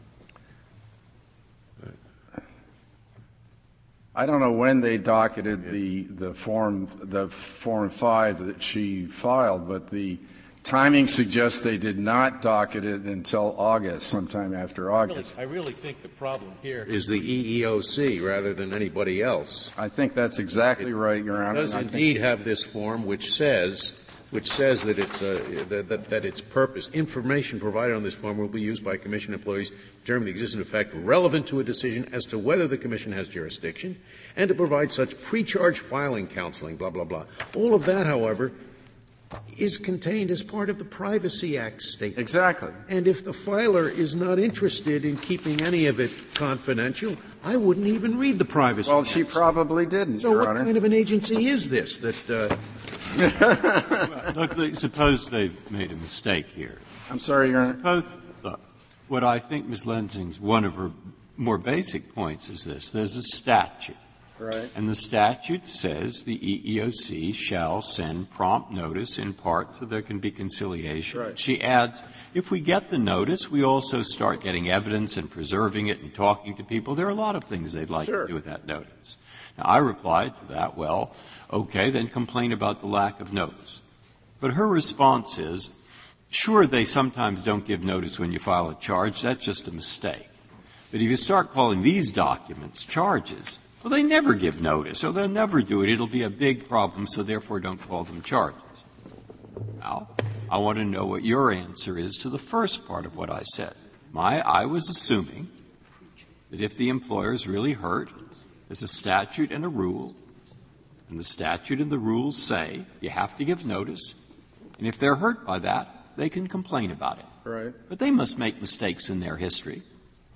I don't know when they docketed the the form the Form five that she filed, but the timing suggests they did not docket it until August, sometime after August. I really, I really think the problem here is the E E O C rather than anybody else. I think that's exactly it right, Your Honor. It does indeed have this form which says, which says that it's uh, that, that, that its purpose, information provided on this form will be used by Commission employees to determine the existence of fact relevant to a decision as to whether the Commission has jurisdiction, and to provide such pre-charge filing counseling, blah, blah, blah. All of that, however, is contained as part of the Privacy Act statement. Exactly. And if the filer is not interested in keeping any of it confidential, I wouldn't even read the Privacy well, Act. Well, she probably didn't, So Your what Honor. kind of an agency is this that, uh... Look, they, suppose they've made a mistake here. I'm sorry, Your Honor. Suppose, look, what I think Miz Lensing's one of her more basic points is this. There's a statute. Right. And the statute says the E E O C shall send prompt notice in part so there can be conciliation. Right. She adds, if we get the notice, we also start getting evidence and preserving it and talking to people. There are a lot of things they'd like sure. to do with that notice. Now, I replied to that, well, okay, then complain about the lack of notice. But her response is, sure, they sometimes don't give notice when you file a charge. That's just a mistake. But if you start calling these documents charges, well, they never give notice, or they'll never do it. It'll be a big problem, so therefore don't call them charges. Now, I want to know what your answer is to the first part of what I said. My, I was assuming that if the employer is really hurt, there's a statute and a rule, and the statute and the rules say you have to give notice, and if they're hurt by that, they can complain about it. Right. But they must make mistakes in their history.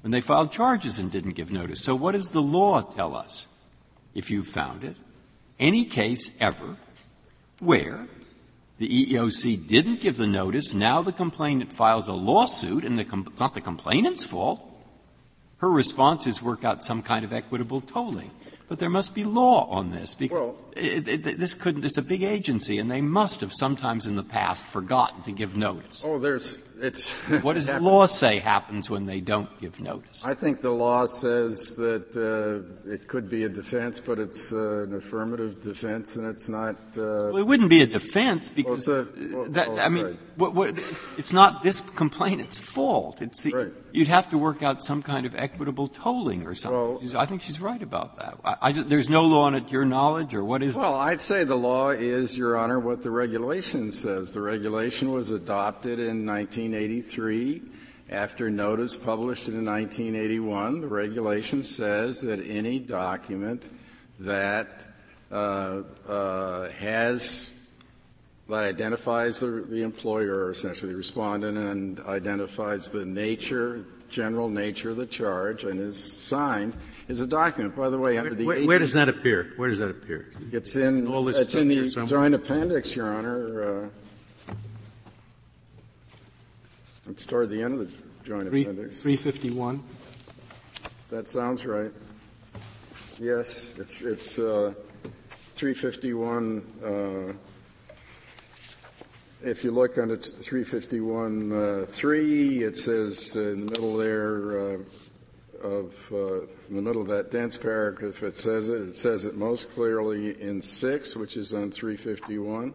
when they filed charges and didn't give notice. So what does the law tell us, if you found it? Any case ever where the E E O C didn't give the notice, now the complainant files a lawsuit, and the com- it's not the complainant's fault. Her response is work out some kind of equitable tolling. But there must be law on this, because well, it, it, this couldn't, it's a big agency, and they must have sometimes in the past forgotten to give notice. Oh, there's, it's. What does the law say happens when they don't give notice? I think the law says that uh, it could be a defense, but it's uh, an affirmative defense, and it's not. Uh, well, it wouldn't be a defense because well, a, well, that, oh, I mean, what, what, it's not this complainant's fault. It's the, right. You'd have to work out some kind of equitable tolling or something. Well, she's, I think she's right about that. I, I just, there's no law on it, your knowledge, or what is? Well, I'd say the law is, Your Honor, what the regulation says. The regulation was adopted in nineteen eighty-three. After notice published in nineteen eighty-one, the regulation says that any document that uh, uh, has that identifies the, the employer, or essentially the respondent, and identifies the nature, general nature of the charge, and is signed, is a document. By the way, under the where, where does that appear? Where does that appear? It's in All this it's in the somewhere? joint appendix, Your Honor. Uh, it's toward the end of the joint Three, appendix. three fifty-one. That sounds right. Yes, it's it's uh, three fifty-one. Uh, if you look under three fifty-one uh, three, it says uh, in the middle there uh, of uh, in the middle of that dense paragraph, it says it. It says it most clearly in six, which is on three fifty-one.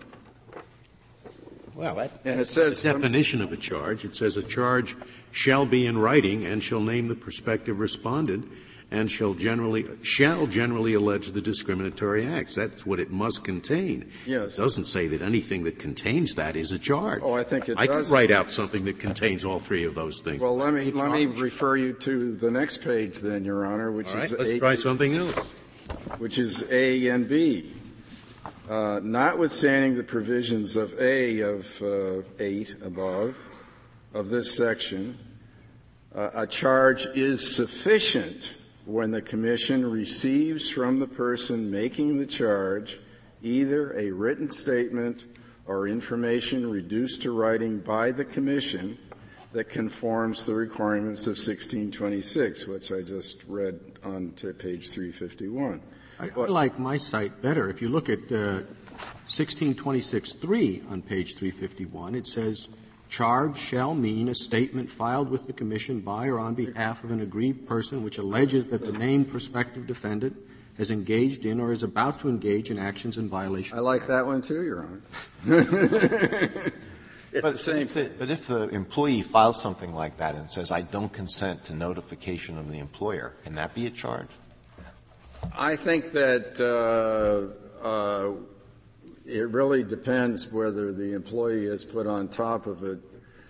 Well, that, and it says the definition of a charge. It says a charge shall be in writing and shall name the prospective respondent and shall generally shall generally allege the discriminatory acts. That's what it must contain. Yes. It doesn't say that anything that contains that is a charge. Oh, I think it I does. could write out something that contains all three of those things. Well, let me let me refer you to the next page, then, Your Honor, which all right, is let's A, try something else. Which is A and B. Uh, notwithstanding the provisions of A of uh, eight above of this section, uh, a charge is sufficient when the Commission receives from the person making the charge either a written statement or information reduced to writing by the Commission that conforms the requirements of sixteen twenty-six, which I just read on to page three fifty-one. I, I like my cite better. If you look at uh, sixteen twenty-six three on page three fifty-one, it says, charge shall mean a statement filed with the Commission by or on behalf of an aggrieved person which alleges that the named prospective defendant has engaged in or is about to engage in actions in violation. I like that one too, Your Honor. It's but, the same if it, but if the employee files something like that and says, I don't consent to notification of the employer, can that be a charge? I think that uh, uh, it really depends whether the employee is put on top of it.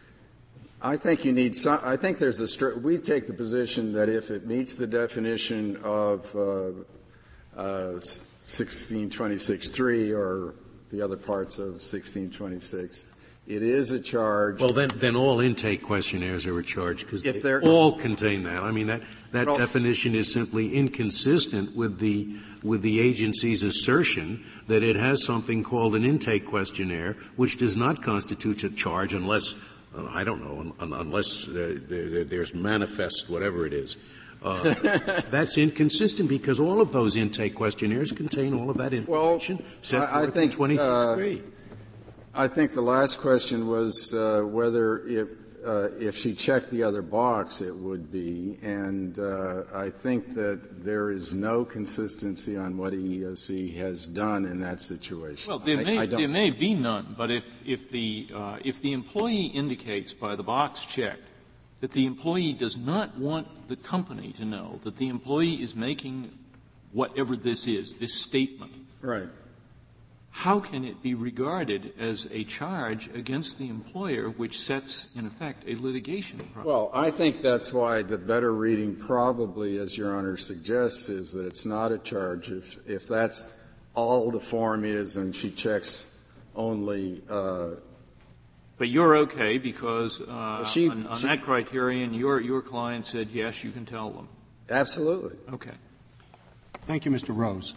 I think you need some, I think there's a str- we take the position that if it meets the definition of uh, uh, sixteen twenty-six three or the other parts of sixteen twenty-six, it is a charge. Well, then, then all intake questionnaires are a charge because if they all contain that. I mean, that, that well, definition is simply inconsistent with the, with the agency's assertion that it has something called an intake questionnaire, which does not constitute a charge unless, uh, I don't know, un- unless uh, there, there's manifest whatever it is. Uh, that's inconsistent because all of those intake questionnaires contain all of that information well, set I, forth I think, in twenty-six three. Uh, I think the last question was uh, whether if, uh, if she checked the other box, it would be, and uh, I think that there is no consistency on what E E O C has done in that situation. Well, there I, may I don't there may be none, but if if the uh, if the employee indicates by the box checked that the employee does not want the company to know that the employee is making whatever this is, this statement, right. How can it be regarded as a charge against the employer which sets, in effect, a litigation problem? Well, I think that's why the better reading probably, as Your Honor suggests, is that it's not a charge. If, if that's all the form is and she checks only uh, But you're okay because uh, she, on, on she, that criterion, your your client said yes, you can tell them. Absolutely. Okay. Thank you, Mister Rose.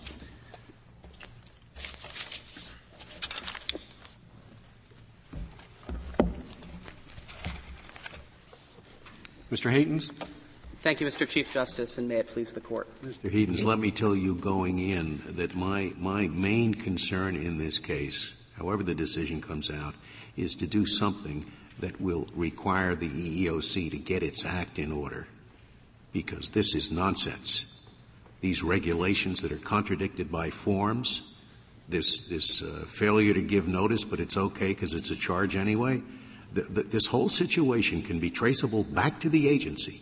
Mister Haytens. Thank you, Mister Chief Justice, and may it please the Court. Mister Haytens, let me tell you going in that my, my main concern in this case, however the decision comes out, is to do something that will require the E E O C to get its act in order, because this is nonsense. These regulations that are contradicted by forms, this, this uh, failure to give notice, but it's okay because it's a charge anyway, the, the, this whole situation can be traceable back to the agency.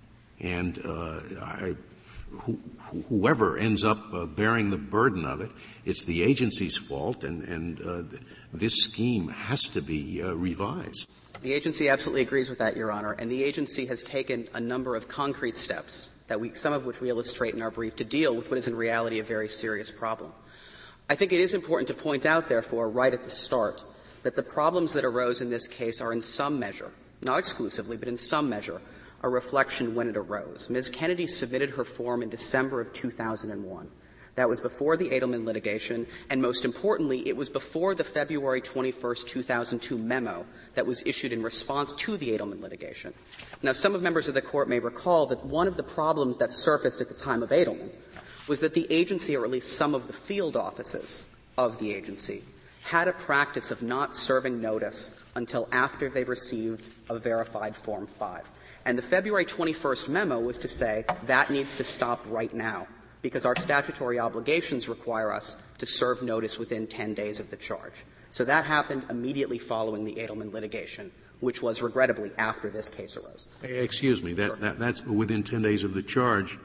And uh, I, who, whoever ends up uh, bearing the burden of it, it's the agency's fault, and, and uh, this scheme has to be uh, revised. The agency absolutely agrees with that, Your Honor, and the agency has taken a number of concrete steps, that we, some of which we illustrate in our brief, to deal with what is in reality a very serious problem. I think it is important to point out, therefore, right at the start, that the problems that arose in this case are in some measure, not exclusively, but in some measure, a reflection when it arose. Miz Kennedy submitted her form in December of two thousand one. That was before the Edelman litigation, and most importantly, it was before the February twenty-first, two thousand two memo that was issued in response to the Edelman litigation. Now, some of members of the Court may recall that one of the problems that surfaced at the time of Edelman was that the agency, or at least some of the field offices of the agency, had a practice of not serving notice until after they received a verified Form five. And the February twenty-first memo was to say that needs to stop right now, because our statutory obligations require us to serve notice within ten days of the charge. So that happened immediately following the Edelman litigation, which was regrettably after this case arose. Excuse me, that, sure. that that's within ten days of the charge,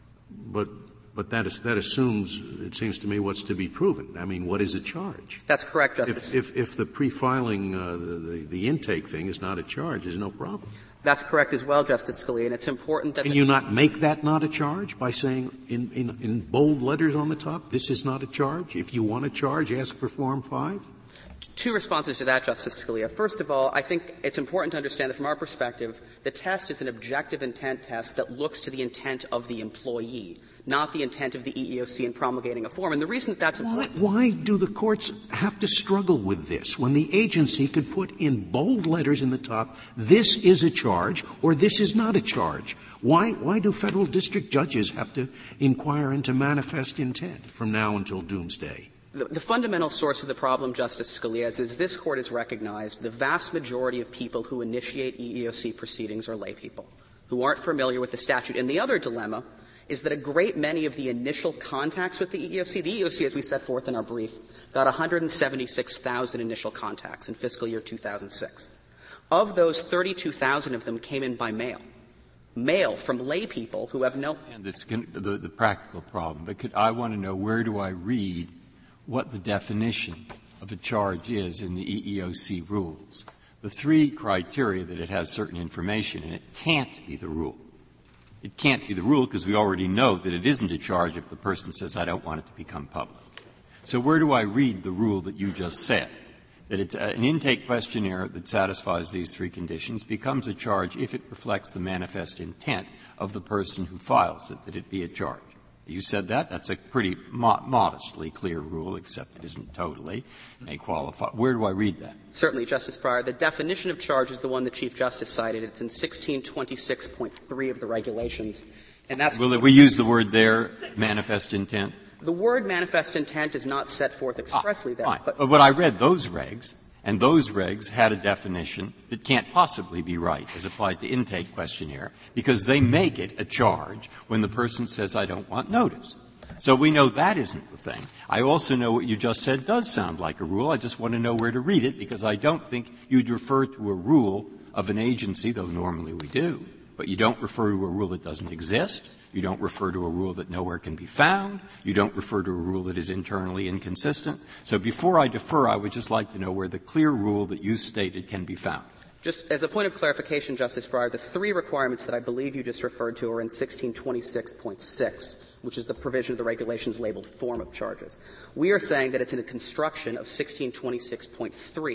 but but that is, that assumes, it seems to me, what's to be proven. I mean, what is a charge? That's correct, Justice. If if, if the pre-filing uh, the, the the intake thing is not a charge, there's no problem. That's correct as well, Justice Scalia, and it's important that— Can you not make that not a charge by saying in, in, in bold letters on the top, this is not a charge? If you want a charge, ask for Form five? Two responses to that, Justice Scalia. First of all, I think it's important to understand that from our perspective, the test is an objective intent test that looks to the intent of the employee, not the intent of the E E O C in promulgating a form. And the reason that that's important— Why, why do the courts have to struggle with this when the agency could put in bold letters in the top, this is a charge or this is not a charge? Why, why do federal district judges have to inquire into manifest intent from now until doomsday? The, the fundamental source of the problem, Justice Scalia, is, is this Court has recognized the vast majority of people who initiate E E O C proceedings are lay people who aren't familiar with the statute. And the other dilemma is that a great many of the initial contacts with the E E O C, the E E O C, as we set forth in our brief, got one hundred seventy-six thousand initial contacts in fiscal year two thousand six. Of those, thirty-two thousand of them came in by mail. Mail from lay people who have no— And this can, the, the practical problem, but could, I want to know, where do I read what the definition of a charge is in the E E O C rules? The three criteria that it has certain information in it can't be the rule. It can't be the rule because we already know that it isn't a charge if the person says, I don't want it to become public. So where do I read the rule that you just said? That it's an intake questionnaire that satisfies these three conditions becomes a charge if it reflects the manifest intent of the person who files it, that it be a charge. You said that. That's a pretty mo- modestly clear rule, except it isn't totally. It may qualify. Where do I read that? Certainly, Justice Breyer. The definition of charge is the one the Chief Justice cited. It's in sixteen twenty-six point three of the regulations. And that's— Will we use the word there, manifest intent? The word manifest intent is not set forth expressly ah, there. Fine. But, but when I read those regs, and those regs had a definition that can't possibly be right as applied to intake questionnaire, because they make it a charge when the person says, I don't want notice. So we know that isn't the thing. I also know what you just said does sound like a rule. I just want to know where to read it, because I don't think you'd refer to a rule of an agency, though normally we do, but you don't refer to a rule that doesn't exist. You don't refer to a rule that nowhere can be found. You don't refer to a rule that is internally inconsistent. So before I defer, I would just like to know where the clear rule that you stated can be found. Just as a point of clarification, Justice Breyer, the three requirements that I believe you just referred to are in sixteen twenty-six point six, which is the provision of the regulations labeled form of charges. We are saying that it's in a construction of sixteen twenty-six point three.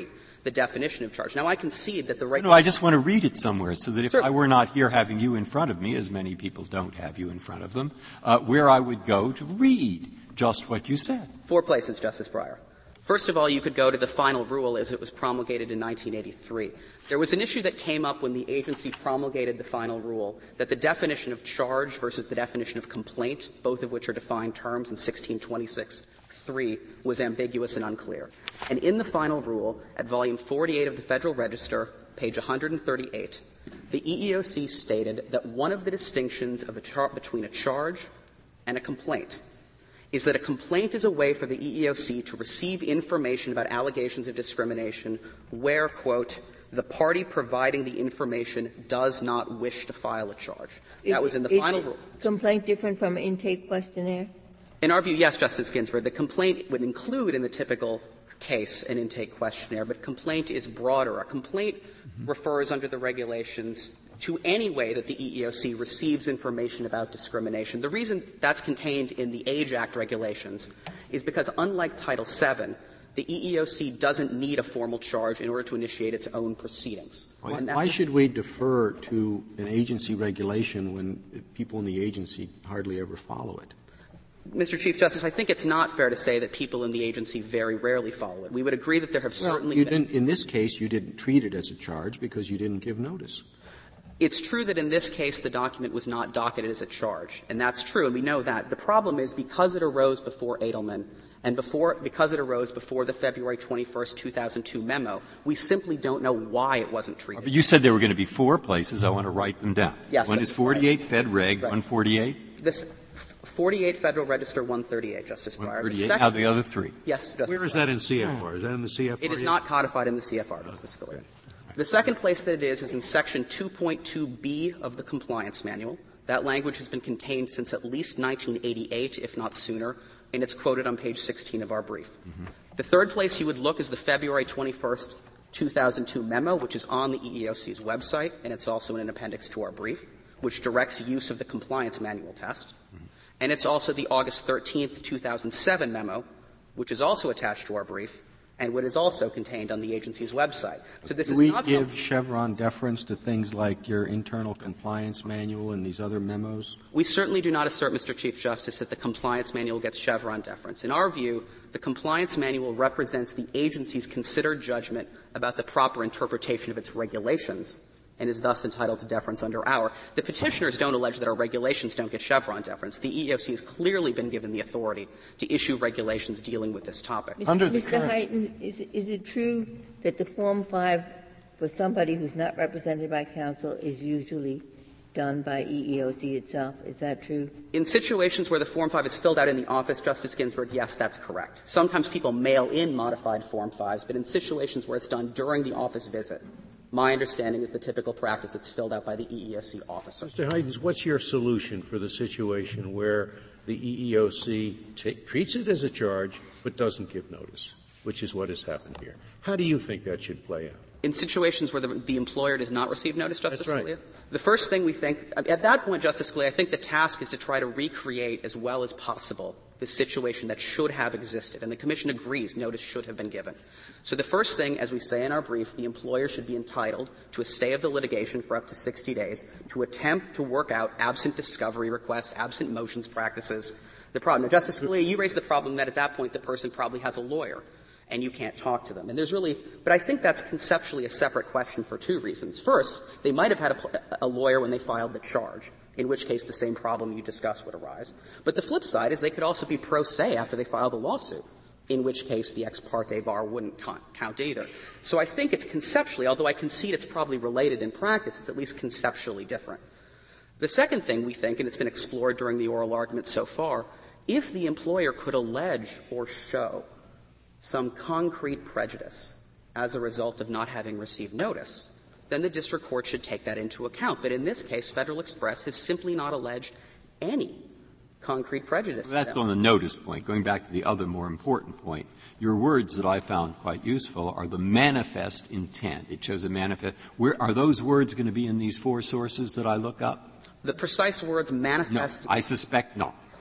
the definition of charge. Now, I concede that the right. No, I just want to read it somewhere so that if Certainly. I were not here having you in front of me, as many people don't have you in front of them, uh, where I would go to read just what you said. Four places, Justice Breyer. First of all, you could go to the final rule as it was promulgated in nineteen eighty-three. There was an issue that came up when the agency promulgated the final rule that the definition of charge versus the definition of complaint, both of which are defined terms in sixteen twenty-six three, was ambiguous and unclear. And in the final rule, at volume forty-eight of the Federal Register, page one hundred thirty-eight, the E E O C stated that one of the distinctions of a char- between a charge and a complaint is that a complaint is a way for the E E O C to receive information about allegations of discrimination where, quote, the party providing the information does not wish to file a charge. That was in the is final rule. Complaint different from intake questionnaire? In our view, yes, Justice Ginsburg. The complaint would include in the typical case an intake questionnaire, but complaint is broader. A complaint mm-hmm. refers under the regulations to any way that the E E O C receives information about discrimination. The reason that's contained in the Age Act regulations is because, unlike Title seven, the E E O C doesn't need a formal charge in order to initiate its own proceedings. Why, why should we defer to an agency regulation when people in the agency hardly ever follow it? Mister Chief Justice, I think it's not fair to say that people in the agency very rarely follow it. We would agree that there have well, certainly you been. Didn't, in this case, you didn't treat it as a charge because you didn't give notice. It's true that in this case the document was not docketed as a charge, and that's true, and we know that. The problem is because it arose before Edelman and before, because it arose before the February twenty-first, two thousand two memo, we simply don't know why it wasn't treated. But you said there were going to be four places. I want to write them down. Yes, one is forty-eight Fed Reg, right. one forty-eight. This forty-eight Federal Register one thirty-eight, Justice Breyer. one thirty-eight. Now the other three. Yes, Justice Where is Breyer. that in C F R? Is that in the C F R? It is yet? not codified in the C F R, Justice Scalia. The second place that it is is in Section two point two B of the Compliance Manual. That language has been contained since at least nineteen eighty-eight, if not sooner, and it's quoted on page sixteen of our brief. Mm-hmm. The third place you would look is the February twenty-first, two thousand two memo, which is on the E E O C's website, and it's also in an appendix to our brief, which directs use of the Compliance Manual test. Mm-hmm. And it's also the August thirteenth, two thousand seven memo, which is also attached to our brief, and what is also contained on the agency's website. So this Do is we not give some, Chevron deference to things like your internal compliance manual and these other memos? We certainly do not assert, Mister Chief Justice, that the compliance manual gets Chevron deference. In our view, the compliance manual represents the agency's considered judgment about the proper interpretation of its regulations and is thus entitled to deference under our. The petitioners don't allege that our regulations don't get Chevron deference. The E E O C has clearly been given the authority to issue regulations dealing with this topic. Under Mister Hyten, is, is it true that the Form five for somebody who's not represented by counsel is usually done by E E O C itself? Is that true? In situations where the Form five is filled out in the office, Justice Ginsburg, yes, that's correct. Sometimes people mail in modified Form fives, but in situations where it's done during the office visit, my understanding is the typical practice it's filled out by the E E O C officer. Mister Heidens, what's your solution for the situation where the E E O C t- treats it as a charge but doesn't give notice, which is what has happened here? How do you think that should play out? In situations where the, the employer does not receive notice, Justice That's right. Scalia? The first thing we think – at that point, Justice Scalia, I think the task is to try to recreate as well as possible the situation that should have existed. And the Commission agrees notice should have been given. So the first thing, as we say in our brief, the employer should be entitled to a stay of the litigation for up to sixty days to attempt to work out absent discovery requests, absent motions practices. The problem – now, Justice Scalia, you raised the problem that at that point the person probably has a lawyer and you can't talk to them. And there's really – but I think that's conceptually a separate question for two reasons. First, they might have had a, a lawyer when they filed the charge, in which case the same problem you discussed would arise. But the flip side is they could also be pro se after they filed the lawsuit, in which case the ex parte bar wouldn't count, count either. So I think it's conceptually, although I concede it's probably related in practice, it's at least conceptually different. The second thing we think, and it's been explored during the oral argument so far, if the employer could allege or show some concrete prejudice as a result of not having received notice, then the district court should take that into account. But in this case, Federal Express has simply not alleged any concrete prejudice. Well, that's on the notice point. Going back to the other more important point, your words that I found quite useful are the manifest intent. It shows a manifest. Where are those words going to be in these four sources that I look up? The precise words manifest. No, I suspect not.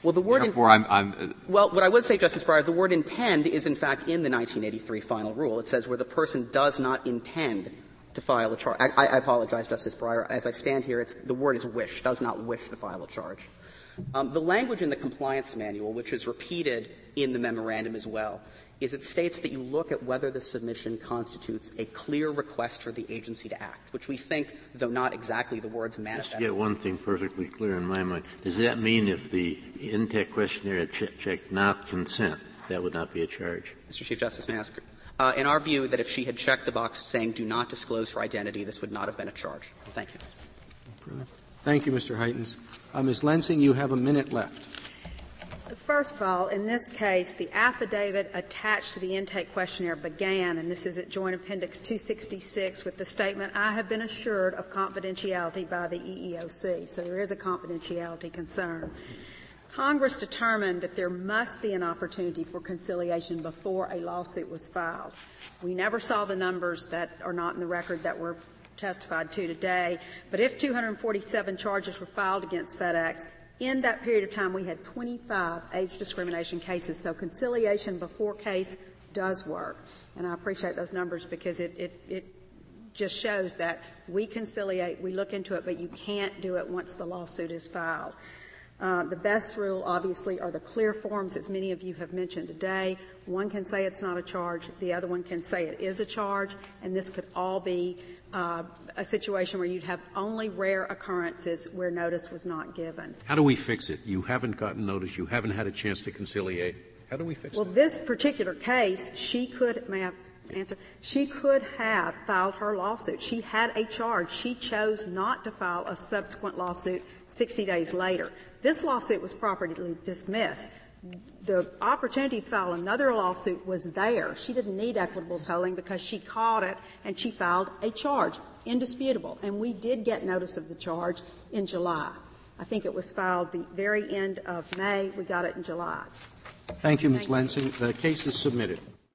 Well, the word Therefore, in, I'm, I'm, uh, well, what I would say, Justice Breyer, the word intend is in fact in the nineteen eighty-three final rule. It says where the person does not intend to file a charge. I, I apologize, Justice Breyer. As I stand here, it's, the word is wish, does not wish to file a charge. Um, the language in the compliance manual, which is repeated in the memorandum as well, is it states that you look at whether the submission constitutes a clear request for the agency to act, which we think, though not exactly the words manifest. Just to get one thing perfectly clear in my mind, does that mean if the Intech questionnaire checked check not consent, that would not be a charge? Mister Chief Justice, may I ask? Uh, in our view, that if she had checked the box saying do not disclose her identity, this would not have been a charge. Thank you. Thank you, Mister Heitens. Uh, Miz Lensing, you have a minute left. First of all, in this case, the affidavit attached to the intake questionnaire began, and this is at Joint Appendix two sixty-six, with the statement, I have been assured of confidentiality by the E E O C. So there is a confidentiality concern. Congress determined that there must be an opportunity for conciliation before a lawsuit was filed. We never saw the numbers that are not in the record that were testified to today, but if two hundred forty-seven charges were filed against FedEx, in that period of time, we had twenty-five age discrimination cases, so conciliation before case does work. And I appreciate those numbers because it, it, it just shows that we conciliate, we look into it, but you can't do it once the lawsuit is filed. Uh, the best rule, obviously, are the clear forms, as many of you have mentioned today. One can say it's not a charge. The other one can say it is a charge. And this could all be uh, a situation where you'd have only rare occurrences where notice was not given. How do we fix it? You haven't gotten notice. You haven't had a chance to conciliate. How do we fix well, it? Well, this particular case, she could, may I answer? She could have filed her lawsuit. She had a charge. She chose not to file a subsequent lawsuit sixty days later. This lawsuit was properly dismissed. The opportunity to file another lawsuit was there. She didn't need equitable tolling because she caught it and she filed a charge, indisputable. And we did get notice of the charge in July. I think it was filed the very end of May. We got it in July. Thank you, Miz Lansing. The case is submitted.